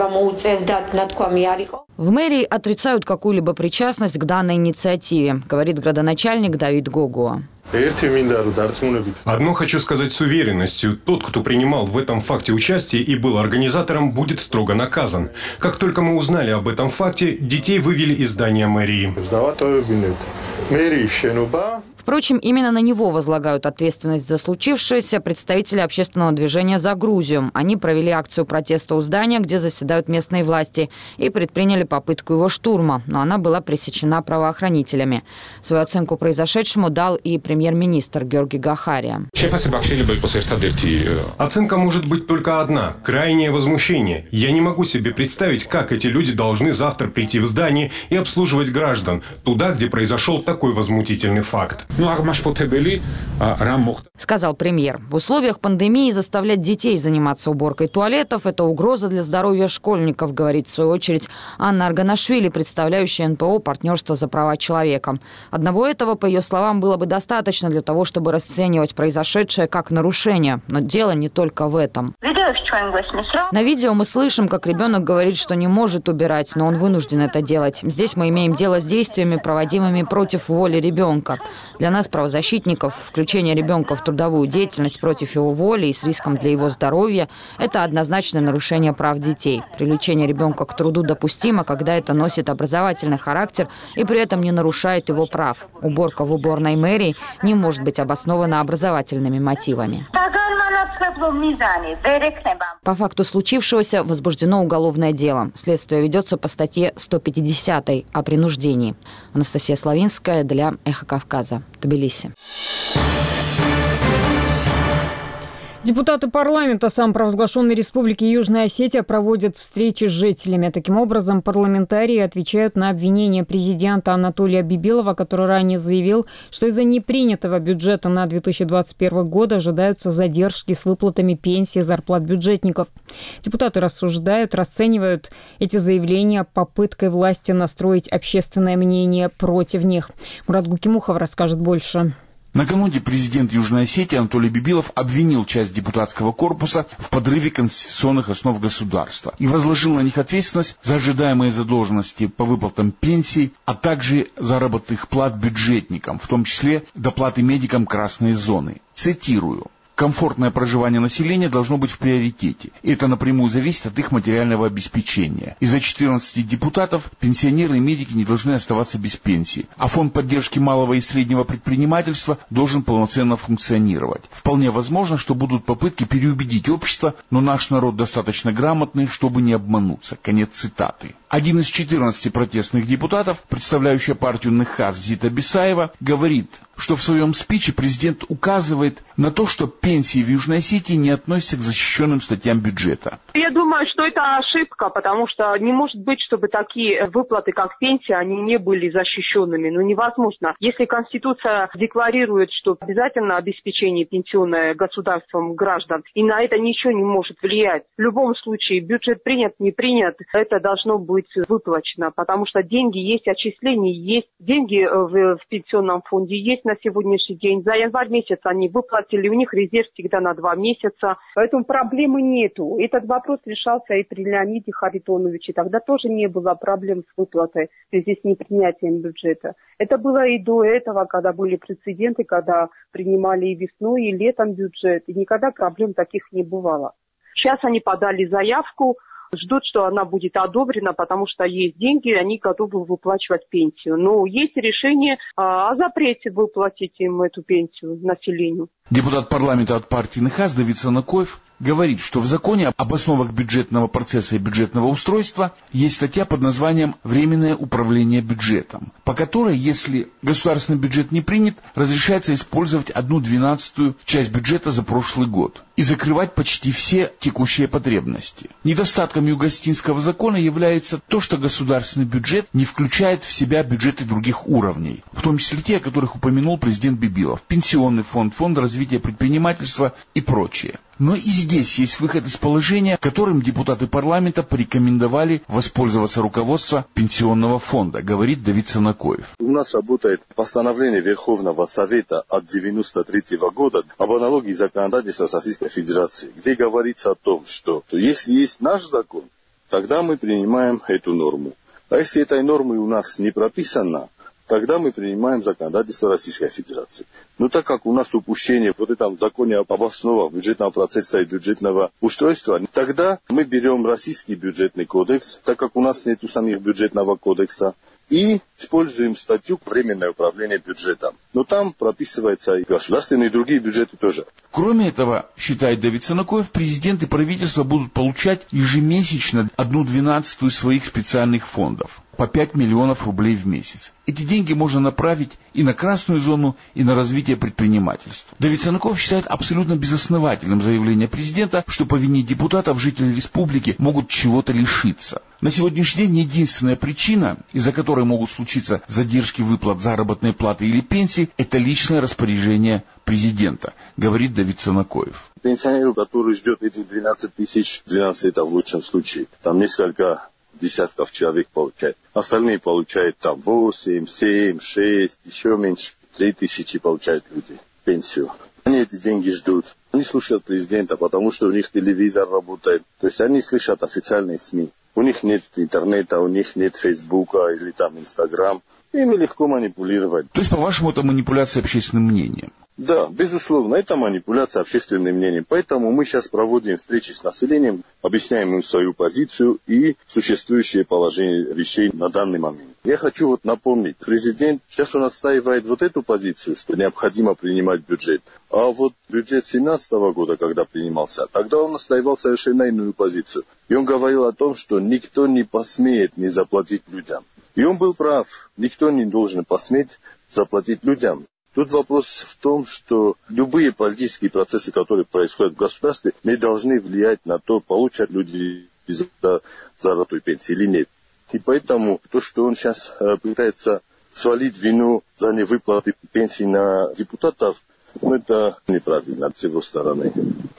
В мэрии отрицают какую-либо причастность к данной инициативе, говорит градоначальник Давид Гогуа. Одно хочу сказать с уверенностью. Тот, кто принимал в этом факте участие и был организатором, будет строго наказан. Как только мы узнали об этом факте, детей вывели из здания мэрии. Впрочем, именно на него возлагают ответственность за случившееся представители общественного движения «За Грузию». Они провели акцию протеста у здания, где заседают местные власти, и предприняли попытку его штурма, но она была пресечена правоохранителями. Свою оценку произошедшему дал и премьер-министр Георги Гахария. Оценка может быть только одна – крайнее возмущение. Я не могу себе представить, как эти люди должны завтра прийти в здание и обслуживать граждан, туда, где произошел такой возмутительный факт. Сказал премьер. В условиях пандемии заставлять детей заниматься уборкой туалетов – это угроза для здоровья школьников, говорит в свою очередь Анна Арганашвили, представляющая НПО «Партнерство за права человека». Одного этого, по ее словам, было бы достаточно для того, чтобы расценивать произошедшее как нарушение. Но дело не только в этом. На видео мы слышим, как ребенок говорит, что не может убирать, но он вынужден это делать. Здесь мы имеем дело с действиями, проводимыми против воли ребенка. Для нас, правозащитников, включение ребенка в трудовую деятельность против его воли и с риском для его здоровья – это однозначное нарушение прав детей. Привлечение ребенка к труду допустимо, когда это носит образовательный характер и при этом не нарушает его прав. Уборка в уборной мэрии не может быть обоснована образовательными мотивами. По факту случившегося возбуждено уголовное дело. Следствие ведется по статье 150 о принуждении. Анастасия Славинская для «Эхо Кавказа», Тбилиси. Депутаты парламента самопровозглашенной Республики Южная Осетия проводят встречи с жителями. Таким образом, парламентарии отвечают на обвинения президента Анатолия Бибилова, который ранее заявил, что из-за непринятого бюджета на 2021 год ожидаются задержки с выплатами пенсий и зарплат бюджетников. Депутаты рассуждают, расценивают эти заявления попыткой власти настроить общественное мнение против них. Мурат Гукимухов расскажет больше. Накануне президент Южной Осетии Анатолий Бибилов обвинил часть депутатского корпуса в подрыве конституционных основ государства и возложил на них ответственность за ожидаемые задолженности по выплатам пенсий, а также заработных плат бюджетникам, в том числе доплаты медикам красной зоны. Цитирую. Комфортное проживание населения должно быть в приоритете. Это напрямую зависит от их материального обеспечения. Из-за 14 депутатов пенсионеры и медики не должны оставаться без пенсии. А фонд поддержки малого и среднего предпринимательства должен полноценно функционировать. Вполне возможно, что будут попытки переубедить общество, но наш народ достаточно грамотный, чтобы не обмануться. Конец цитаты. Один из 14 протестных депутатов, представляющий партию НХАС Зита Бесаева, говорит, что в своем спиче президент указывает на то, что пенсии в Южной Осетии не относятся к защищенным статьям бюджета. Я думаю, что это ошибка, потому что не может быть, чтобы такие выплаты, как пенсия, они не были защищенными. Ну, невозможно. Если Конституция декларирует, что обязательно обеспечение пенсионное государством граждан, и на это ничего не может влиять. В любом случае, бюджет принят, не принят, это должно быть выплачено, потому что деньги есть, отчисления есть, деньги в пенсионном фонде есть на сегодняшний день. За январь месяц они выплатили, у них резерв всегда на 2 месяца, поэтому проблемы нету. Этот вопрос решался и при Леониде Харитоновиче, тогда тоже не было проблем с выплатой в связи с непринятием бюджета. Это было и до этого, когда были прецеденты, когда принимали и весной, и летом бюджет, и никогда проблем таких не бывало. Сейчас они подали заявку, ждут, что она будет одобрена, потому что есть деньги, и они готовы выплачивать пенсию. Но есть решение о запрете выплатить им эту пенсию населению. Депутат парламента от партии НХАС Давид Санакоев говорит, что в законе об основах бюджетного процесса и бюджетного устройства есть статья под названием «Временное управление бюджетом», по которой, если государственный бюджет не принят, разрешается использовать 1/12 часть бюджета за прошлый год и закрывать почти все текущие потребности. Недостатком Югостинского закона является то, что государственный бюджет не включает в себя бюджеты других уровней, в том числе те, о которых упомянул президент Бибилов: пенсионный фонд, фонд развития предпринимательства и прочее. Но и здесь есть выход из положения, которым депутаты парламента порекомендовали воспользоваться руководство пенсионного фонда, говорит Давид Санакоев. У нас работает постановление Верховного Совета от 1993 года об аналогии законодательства Российской Федерации, где говорится о том, что если есть наш закон, тогда мы принимаем эту норму. А если этой нормы у нас не прописано, тогда мы принимаем законодательство Российской Федерации. Но так как у нас упущение в этом законе об основах бюджетного процесса и бюджетного устройства, тогда мы берем российский бюджетный кодекс, так как у нас нет самих бюджетного кодекса, и используем статью «Временное управление бюджетом». Но там прописывается и государственные, и другие бюджеты тоже. Кроме этого, считает Давид Санакоев, президент и правительство будут получать ежемесячно 1/12 своих специальных фондов, по 5 миллионов рублей в месяц. Эти деньги можно направить и на красную зону, и на развитие предпринимательства. Давид Санакоев считает абсолютно безосновательным заявление президента, что по вине депутатов жители республики могут чего-то лишиться. На сегодняшний день единственная причина, из-за которой могут случиться задержки выплат заработной платы или пенсии, это личное распоряжение президента, говорит Давид Санакоев. Пенсионеру, который ждет эти 12 тысяч, 12 это в лучшем случае, там несколько десятков человек получает. Остальные получают там 8, 7, 6, еще меньше, 3 тысячи получают люди пенсию. Они эти деньги ждут. Они слушают президента, потому что у них телевизор работает. То есть они слышат официальные СМИ. У них нет интернета, у них нет Фейсбука или там Инстаграм. Ими легко манипулировать. То есть, по-вашему, это манипуляция общественным мнением? Да, безусловно, это манипуляция общественным мнением. Поэтому мы сейчас проводим встречи с населением, объясняем им свою позицию и существующее положение вещей на данный момент. Я хочу напомнить, президент сейчас он отстаивает эту позицию, что необходимо принимать бюджет. А бюджет 2017 года, когда принимался, тогда он отстаивал совершенно иную позицию. И он говорил о том, что никто не посмеет не заплатить людям. И он был прав, никто не должен посметь заплатить людям. Тут вопрос в том, что любые политические процессы, которые происходят в государстве, не должны влиять на то, получат люди заработную пенсию или нет. И поэтому то, что он сейчас пытается свалить вину за невыплаты пенсий на депутатов, это неправильно от его стороны.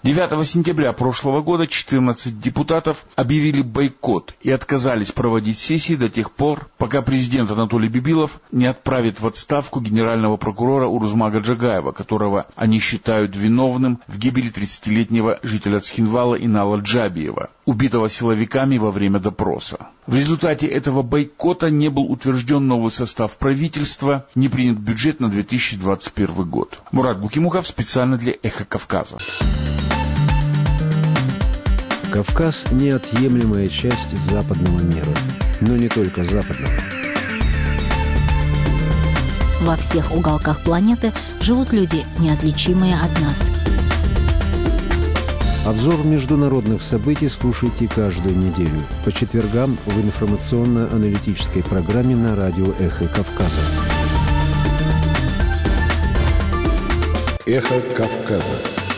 9 сентября прошлого года 14 депутатов объявили бойкот и отказались проводить сессии до тех пор, пока президент Анатолий Бибилов не отправит в отставку генерального прокурора Урузмага Джагаева, которого они считают виновным в гибели 30-летнего жителя Цхинвала Инала Джабиева, убитого силовиками во время допроса. В результате этого бойкота не был утвержден новый состав правительства, не принят бюджет на 2021 год. Мурат Букимухов специально для «Эхо Кавказа». Кавказ – неотъемлемая часть западного мира. Но не только западного. Во всех уголках планеты живут люди, неотличимые от нас. Обзор международных событий слушайте каждую неделю по четвергам в информационно-аналитической программе на радио «Эхо Кавказа». «Эхо Кавказа».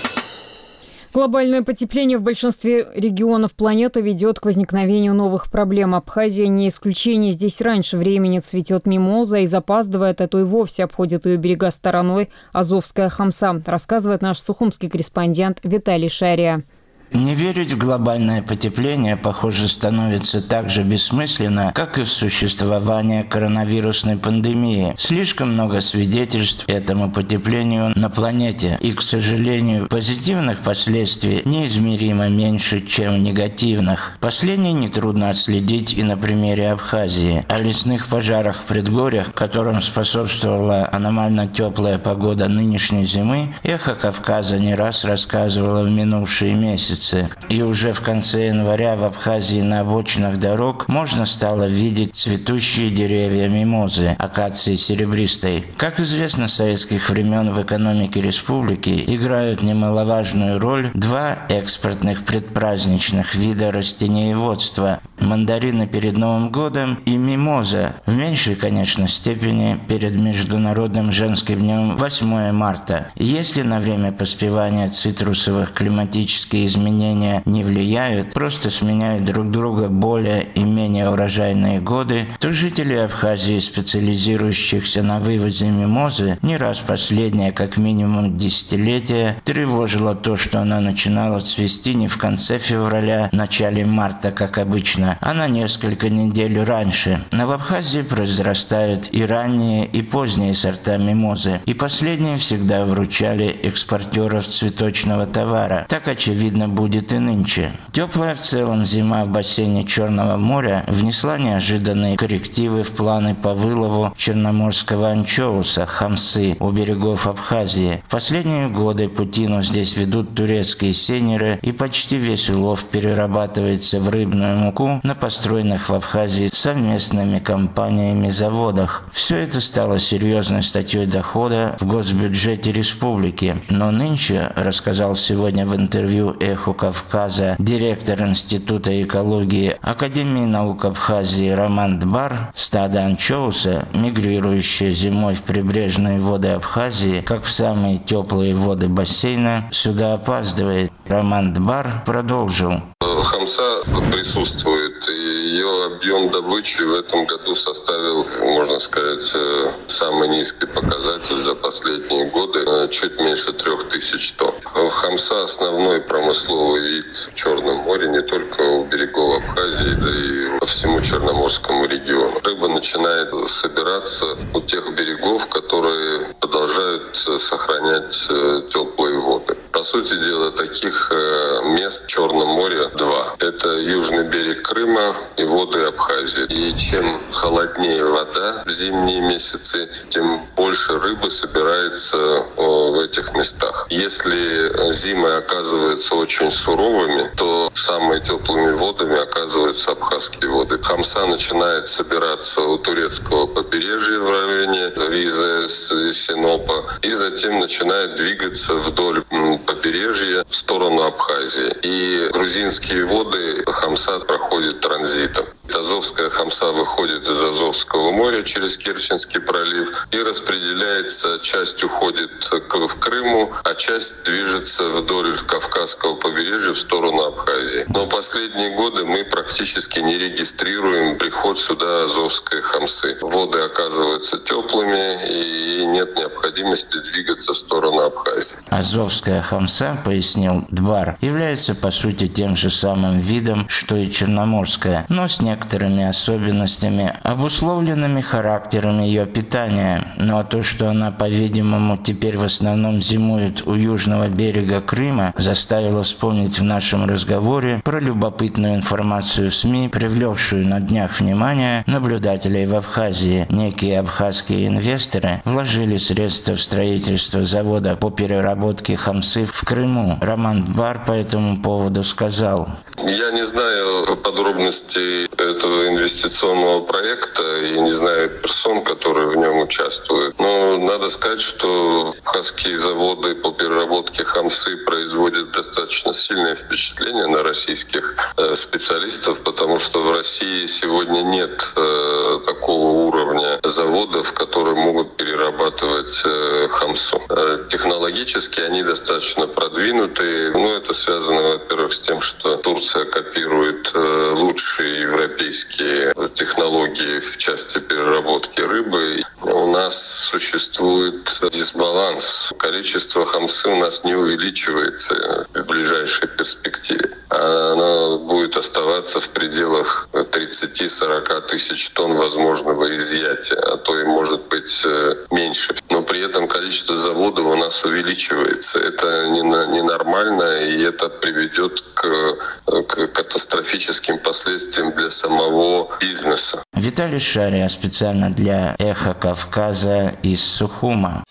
Глобальное потепление в большинстве регионов планеты ведет к возникновению новых проблем. Абхазия не исключение. Здесь раньше времени цветет мимоза и запаздывает, а то и вовсе обходит ее берега стороной Азовская Хамса, рассказывает наш сухумский корреспондент Виталий Шария. Не верить в глобальное потепление, похоже, становится так же бессмысленно, как и в существование коронавирусной пандемии. Слишком много свидетельств этому потеплению на планете. И, к сожалению, позитивных последствий неизмеримо меньше, чем негативных. Последнее нетрудно отследить и на примере Абхазии. О лесных пожарах в предгорьях, которым способствовала аномально теплая погода нынешней зимы, «Эхо Кавказа» не раз рассказывало в минувшие месяцы. И уже в конце января в Абхазии на обочинах дорог можно стало видеть цветущие деревья мимозы, акации серебристой. Как известно, с советских времен в экономике республики играют немаловажную роль два экспортных предпраздничных вида растениеводства – мандарины перед Новым годом и мимоза, в меньшей, конечно, степени перед Международным женским днем 8 марта. Если на время поспевания цитрусовых климатические изменения не влияют, просто сменяют друг друга более и менее урожайные годы, то жители Абхазии, специализирующихся на вывозе мимозы, не раз последнее, как минимум десятилетие, тревожило то, что она начинала цвести не в конце февраля, начале марта, как обычно, а на несколько недель раньше. Но в Абхазии произрастают и ранние, и поздние сорта мимозы, и последние всегда выручали экспортеров цветочного товара. Так, очевидно, будет и нынче. Теплая в целом зима в бассейне Черного моря внесла неожиданные коррективы в планы по вылову черноморского анчоуса хамсы у берегов Абхазии. В последние годы путину здесь ведут турецкие сейнеры, и почти весь улов перерабатывается в рыбную муку на построенных в Абхазии совместными компаниями заводах. Все это стало серьезной статьей дохода в госбюджете республики. Но нынче, рассказал сегодня в интервью «Эхо Кавказа» директор Института экологии Академии наук Абхазии Роман Дбар, стадо анчоуса, мигрирующее зимой в прибрежные воды Абхазии, как в самые теплые воды бассейна, сюда опаздывает. Роман Дбар продолжил. Хамса присутствует, и ее объем добычи в этом году составил, можно сказать, самый низкий показатель за последние годы, чуть меньше 3000 тонн. Хамса – основной промысловый вид в Черном море, не только у берегов Абхазии, да и по всему Черноморскому региону. Рыба начинает собираться у тех берегов, которые продолжают сохранять теплые воды. По сути дела, таких мест в Черном море два. Это южный берег Крыма и воды Абхазии. И чем холоднее вода в зимние месяцы, тем больше рыбы собирается в этих местах. Если зимы оказываются очень суровыми, то самыми теплыми водами оказываются абхазские воды. Хамса начинает собираться у турецкого побережья в районе Ризы, Синопа, и затем начинает двигаться вдоль побережья в сторону Абхазии. И грузинские воды Хамса проходят транзитом. Азовская Хамса выходит из Азовского моря через Керченский пролив и распределяется, часть уходит в Крыму, а часть движется вдоль Кавказского побережья в сторону Абхазии. Но последние годы мы практически не регистрируем приход сюда Азовской Хамсы. Воды оказываются теплыми, и нет необходимости двигаться в сторону Абхазии. Азовская Хамса, пояснил Дбар, является по сути тем же самым видом, что и Черноморская, но с некоторыми особенностями, обусловленными характером ее питания. Ну а то, что она, по-видимому, теперь в основном зимует у южного берега Крыма, заставило вспомнить в нашем разговоре про любопытную информацию СМИ, привлекшую на днях внимание наблюдателей в Абхазии. Некие абхазские инвесторы вложили средства в строительство завода по переработке хамсы в Крыму. Роман Дбар по этому поводу сказал: Я не знаю подробностей этого инвестиционного проекта и не знаю персон, которые в нем участвуют. Но надо сказать, что абхазские заводы по переработке хамсы производят достаточно сильное впечатление на российских специалистов, потому что в России сегодня нет такого уровня заводов, которые могут перерабатывать хамсу. Технологически они достаточно продвинутые. Это связано, во-первых, с тем, что Турция копирует лучшие европейские технологии в части переработки рыбы. У нас существует дисбаланс. Количество хамсы у нас не увеличивается в ближайшей перспективе. Оно будет оставаться в пределах 30-40 тысяч тонн возможного изъятия, а то и может быть меньше. Но при этом количество заводов у нас увеличивается. Это ненормально, и это приведет к катастрофическим последствиям для самого бизнеса. Виталий Шария специально для «Эхо Кавказа» из Сухума.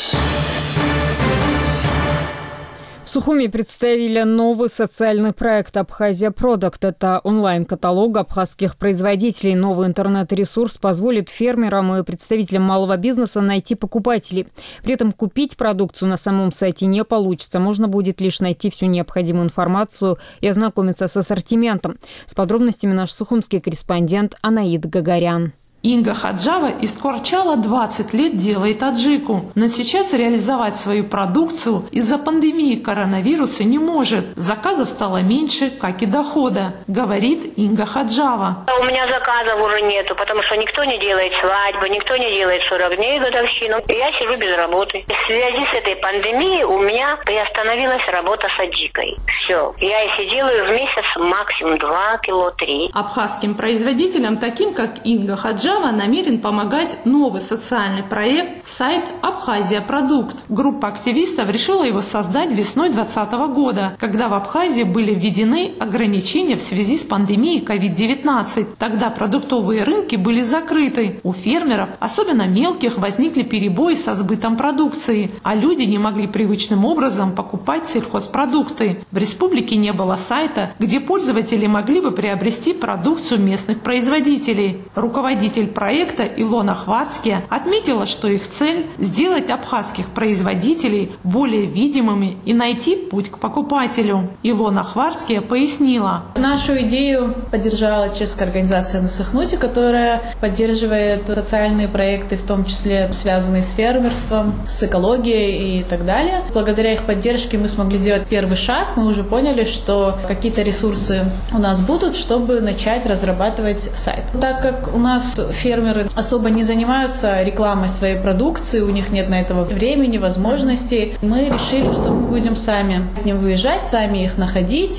В Сухуми представили новый социальный проект «Абхазия Продукт». Это онлайн-каталог абхазских производителей. Новый интернет-ресурс позволит фермерам и представителям малого бизнеса найти покупателей. При этом купить продукцию на самом сайте не получится. Можно будет лишь найти всю необходимую информацию и ознакомиться с ассортиментом. С подробностями наш сухумский корреспондент Анаид Гагарян. Инга Хаджава из Ткварчала 20 лет делает аджику, но сейчас реализовать свою продукцию из-за пандемии коронавируса не может. Заказов стало меньше, как и дохода, говорит Инга Хаджава. У меня заказов уже нету, потому что никто не делает свадьбу, никто не делает 40 дней годовщину. Я сижу без работы. В связи с этой пандемией у меня приостановилась работа с аджикой. Все. Я если делаю в месяц максимум 2 кило 3. Абхазским производителям, таким как Инга Хаджава, намерен помогать новый социальный проект сайт «Абхазия Продукт». Группа активистов решила его создать весной 2020 года, когда в Абхазии были введены ограничения в связи с пандемией COVID-19. Тогда продуктовые рынки были закрыты. У фермеров, особенно мелких, возникли перебои со сбытом продукции, а люди не могли привычным образом покупать сельхозпродукты. В республике не было сайта, где пользователи могли бы приобрести продукцию местных производителей. Руководитель проекта Илона Хватская отметила, что их цель – сделать абхазских производителей более видимыми и найти путь к покупателю. Илона Хватская пояснила. Нашу идею поддержала чешская организация «Насыхнути», которая поддерживает социальные проекты, в том числе связанные с фермерством, с экологией и так далее. Благодаря их поддержке мы смогли сделать первый шаг. Мы уже поняли, что какие-то ресурсы у нас будут, чтобы начать разрабатывать сайт. Так как у нас фермеры особо не занимаются рекламой своей продукции, у них нет на этого времени, возможностей. Мы решили, что мы будем сами к ним выезжать, сами их находить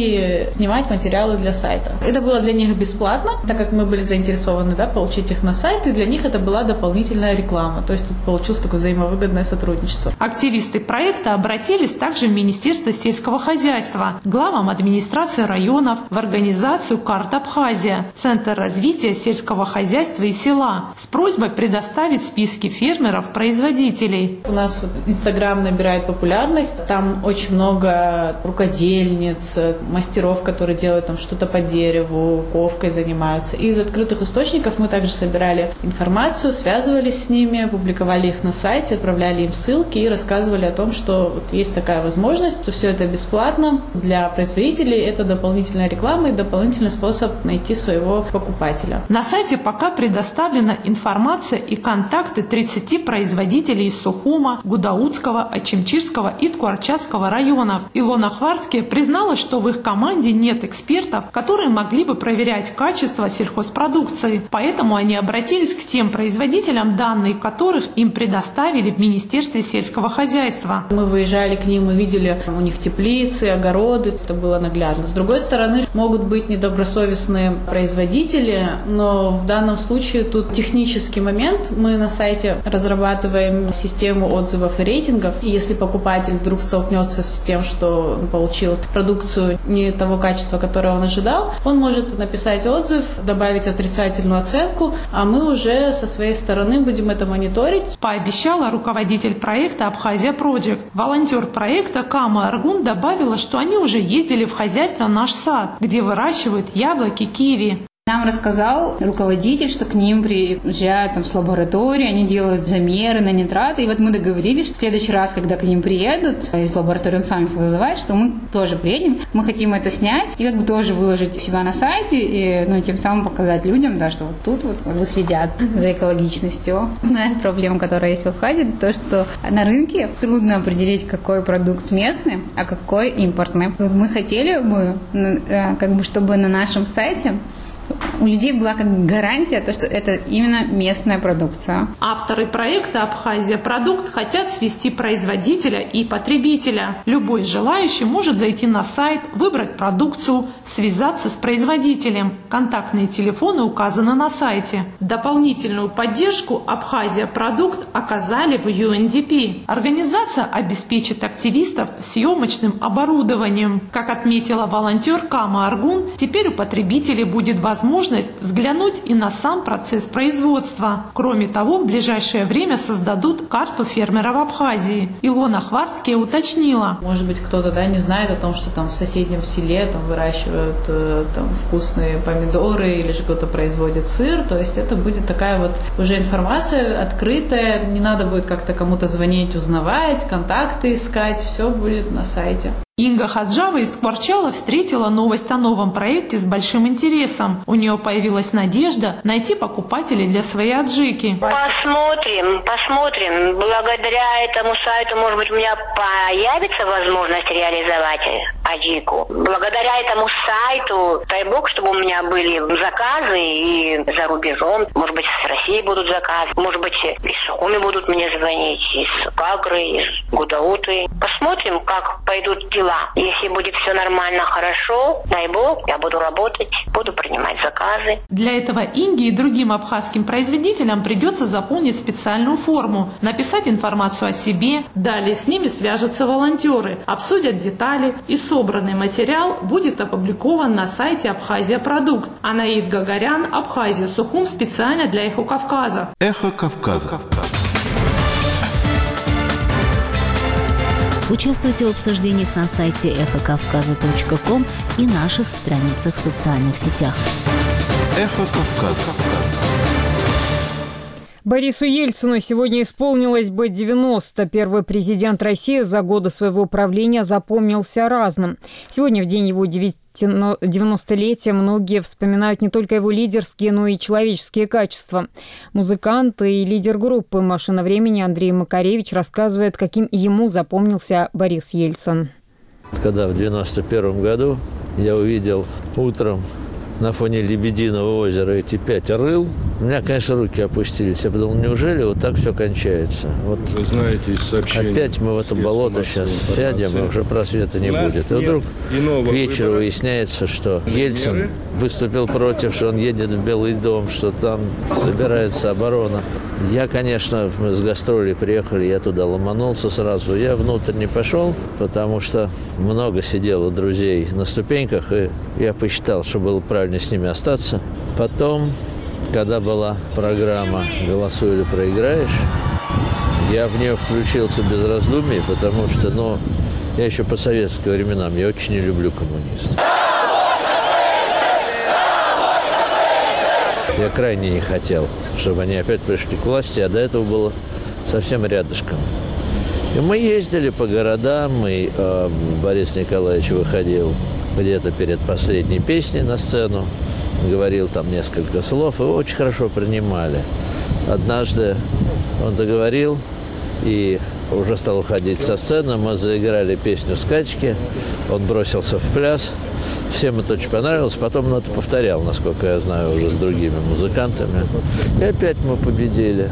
и снимать материалы для сайта. Это было для них бесплатно, так как мы были заинтересованы получить их на сайт, и для них это была дополнительная реклама. То есть тут получилось такое взаимовыгодное сотрудничество. Активисты проекта обратились также в Министерство сельского хозяйства, главам администрации районов, в организацию «Карта Абхазия», Центр развития сельского хозяйства и села, с просьбой предоставить списки фермеров-производителей. У нас Инстаграм набирает популярность, там очень много рукодельниц, мастеров, которые делают там что-то по дереву, ковкой занимаются. И из открытых источников мы также собирали информацию, связывались с ними, публиковали их на сайте, отправляли им ссылки и рассказывали о том, что вот есть такая возможность, что все это бесплатно для производителей, это дополнительная реклама и дополнительный способ найти своего покупателя. На сайте пока предоставлена информация и контакты 30 производителей из Сухума, Гудаутского, Ачимчирского и Ткварчатского районов. Илона Хватская призналась, что в их команде нет экспертов, которые могли бы проверять качество сельхозпродукции. Поэтому они обратились к тем производителям, данные которых им предоставили в Министерстве сельского хозяйства. Мы выезжали к ним, мы видели у них теплицы, огороды, это было наглядно. С другой стороны, могут быть недобросовестные производители, но в данном случае тут технический момент. Мы на сайте разрабатываем систему отзывов и рейтингов. И если покупатель вдруг столкнется с тем, что он получил продукцию не того качества, которое он ожидал, он может написать отзыв, добавить отрицательную оценку, а мы уже со своей стороны будем это мониторить. Пообещала руководитель проекта «Абхазия Продукт». Волонтер проекта Кама Аргун добавила, что они уже ездили в хозяйство «Наш сад», где выращивают яблоки, киви. Нам рассказал руководитель, что к ним приезжают с лаборатории, они делают замеры на нитраты. И вот мы договорились, что в следующий раз, когда к ним приедут, из лаборатории он сам их вызывает, что мы тоже приедем. Мы хотим это снять и тоже выложить у себя на сайте и тем самым показать людям, что вот тут вы следят за экологичностью. Одна из проблем, которая есть в Абхазии, то, что на рынке трудно определить, какой продукт местный, а какой импортный. Мы хотели бы, чтобы на нашем сайте у людей была гарантия, что это именно местная продукция. Авторы проекта «Абхазия. Продукт» хотят свести производителя и потребителя. Любой желающий может зайти на сайт, выбрать продукцию, связаться с производителем. Контактные телефоны указаны на сайте. Дополнительную поддержку «Абхазия. Продукт» оказали в UNDP. Организация обеспечит активистов съемочным оборудованием. Как отметила волонтер Кама Аргун, теперь у потребителей будет возможность взглянуть и на сам процесс производства. Кроме того, в ближайшее время создадут карту фермеров Абхазии. Илона Хварцкая уточнила. Может быть, кто-то не знает о том, что в соседнем селе выращивают вкусные помидоры или же кто-то производит сыр. То есть это будет такая уже информация открытая. Не надо будет как-то кому-то звонить, узнавать, контакты искать. Все будет на сайте. Инга Хаджава из Ткварчала встретила новость о новом проекте с большим интересом. У нее появилась надежда найти покупателей для своей аджики. Посмотрим. Благодаря этому сайту, может быть, у меня появится возможность реализовать аджику. Благодаря этому сайту, дай бог, чтобы у меня были заказы и за рубежом. Может быть, с России будут заказы. Может быть, из Сухуми будут мне звонить, из Гагры, из Гудауты. Посмотрим, как пойдут дела. Если будет все нормально, хорошо, дай бог, я буду работать, буду принимать заказы. Для этого Инге и другим абхазским производителям придется заполнить специальную форму, написать информацию о себе. Далее с ними свяжутся волонтеры, обсудят детали, и собранный материал будет опубликован на сайте «Абхазия. Продукт». Анаид Гагарян, Абхазия, Сухум, специально для «Эхо Кавказа». Эхо Кавказа. Участвуйте в обсуждениях на сайте эхокавказа.ком и наших страницах в социальных сетях. Эхо Кавказа. Борису Ельцину сегодня исполнилось бы 90. Первый президент России за годы своего правления запомнился разным. Сегодня, в день его 90-летия, многие вспоминают не только его лидерские, но и человеческие качества. Музыкант и лидер группы «Машина времени» Андрей Макаревич рассказывает, каким ему запомнился Борис Ельцин. Когда в 91 году я увидел утром на фоне Лебединого озера эти 5 рыл, у меня, конечно, руки опустились. Я подумал, неужели вот так все кончается? Вы знаете, из сообщений опять мы в это болото сейчас сядем, и уже просвета не будет. И вдруг к вечеру выясняется, что Ельцин выступил против, что он едет в Белый дом, что там собирается оборона. Я, конечно, мы с гастролей приехали, я туда ломанулся сразу. Я внутрь не пошел, потому что много сидело друзей на ступеньках, и я посчитал, что было правильно с ними остаться. Потом, когда была программа «Голосуй или проиграешь», я в нее включился без раздумий, потому что, я еще по советским временам, я очень не люблю коммунистов. Я крайне не хотел, чтобы они опять пришли к власти, а до этого было совсем рядышком. И мы ездили по городам, и Борис Николаевич выходил где-то перед последней песней на сцену, говорил там несколько слов, и очень хорошо принимали. Однажды он договорил и уже стал уходить со сцены, мы заиграли песню «Скачки», он бросился в пляс, всем это очень понравилось, потом он это повторял, насколько я знаю, уже с другими музыкантами, и опять мы победили.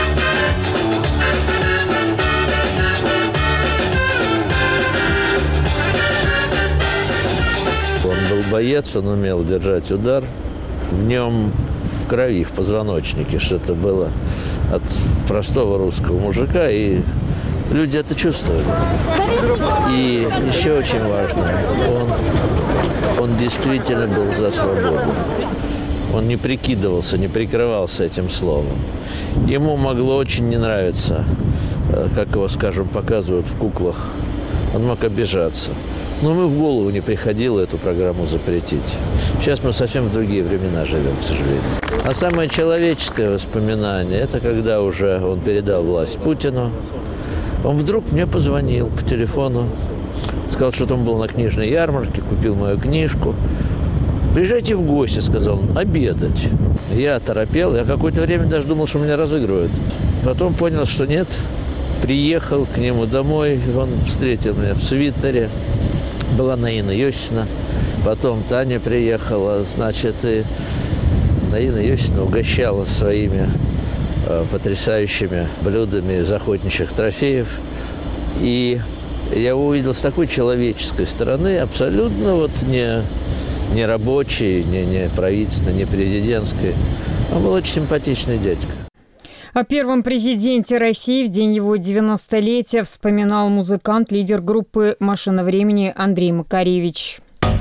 Он был боец, он умел держать удар, в нем в крови, в позвоночнике что-то было от простого русского мужика, и люди это чувствовали. И еще очень важно, он действительно был за свободу. Он не прикидывался, не прикрывался этим словом. Ему могло очень не нравиться, как его, скажем, показывают в куклах. Он мог обижаться. Но мы в голову не приходило эту программу запретить. Сейчас мы совсем в другие времена живем, к сожалению. А самое человеческое воспоминание – это когда уже он передал власть Путину. Он вдруг мне позвонил по телефону, сказал, что он был на книжной ярмарке, купил мою книжку. «Приезжайте в гости», – сказал он, – «обедать». Я оторопел, я какое-то время даже думал, что меня разыгрывают. Потом понял, что нет. Приехал к нему домой, он встретил меня в свитере. Была Наина Йосифовна, потом Таня приехала, значит, и Наина Йосифовна угощала своими потрясающими блюдами из охотничьих трофеев. И я увидел с такой человеческой стороны, абсолютно вот не рабочей, не правительственной, не президентской. Он был очень симпатичный дядька. О первом президенте России в день его 90-летия вспоминал музыкант, лидер группы «Машина времени» Андрей Макаревич.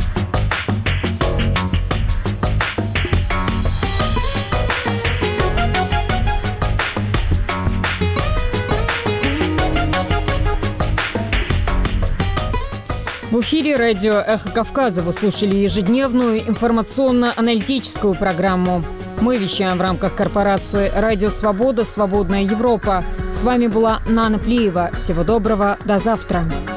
В эфире радио «Эхо Кавказа» вы слушали ежедневную информационно-аналитическую программу. Мы вещаем в рамках корпорации «Радио Свобода. Свободная Европа». С вами была Нана Плиева. Всего доброго. До завтра.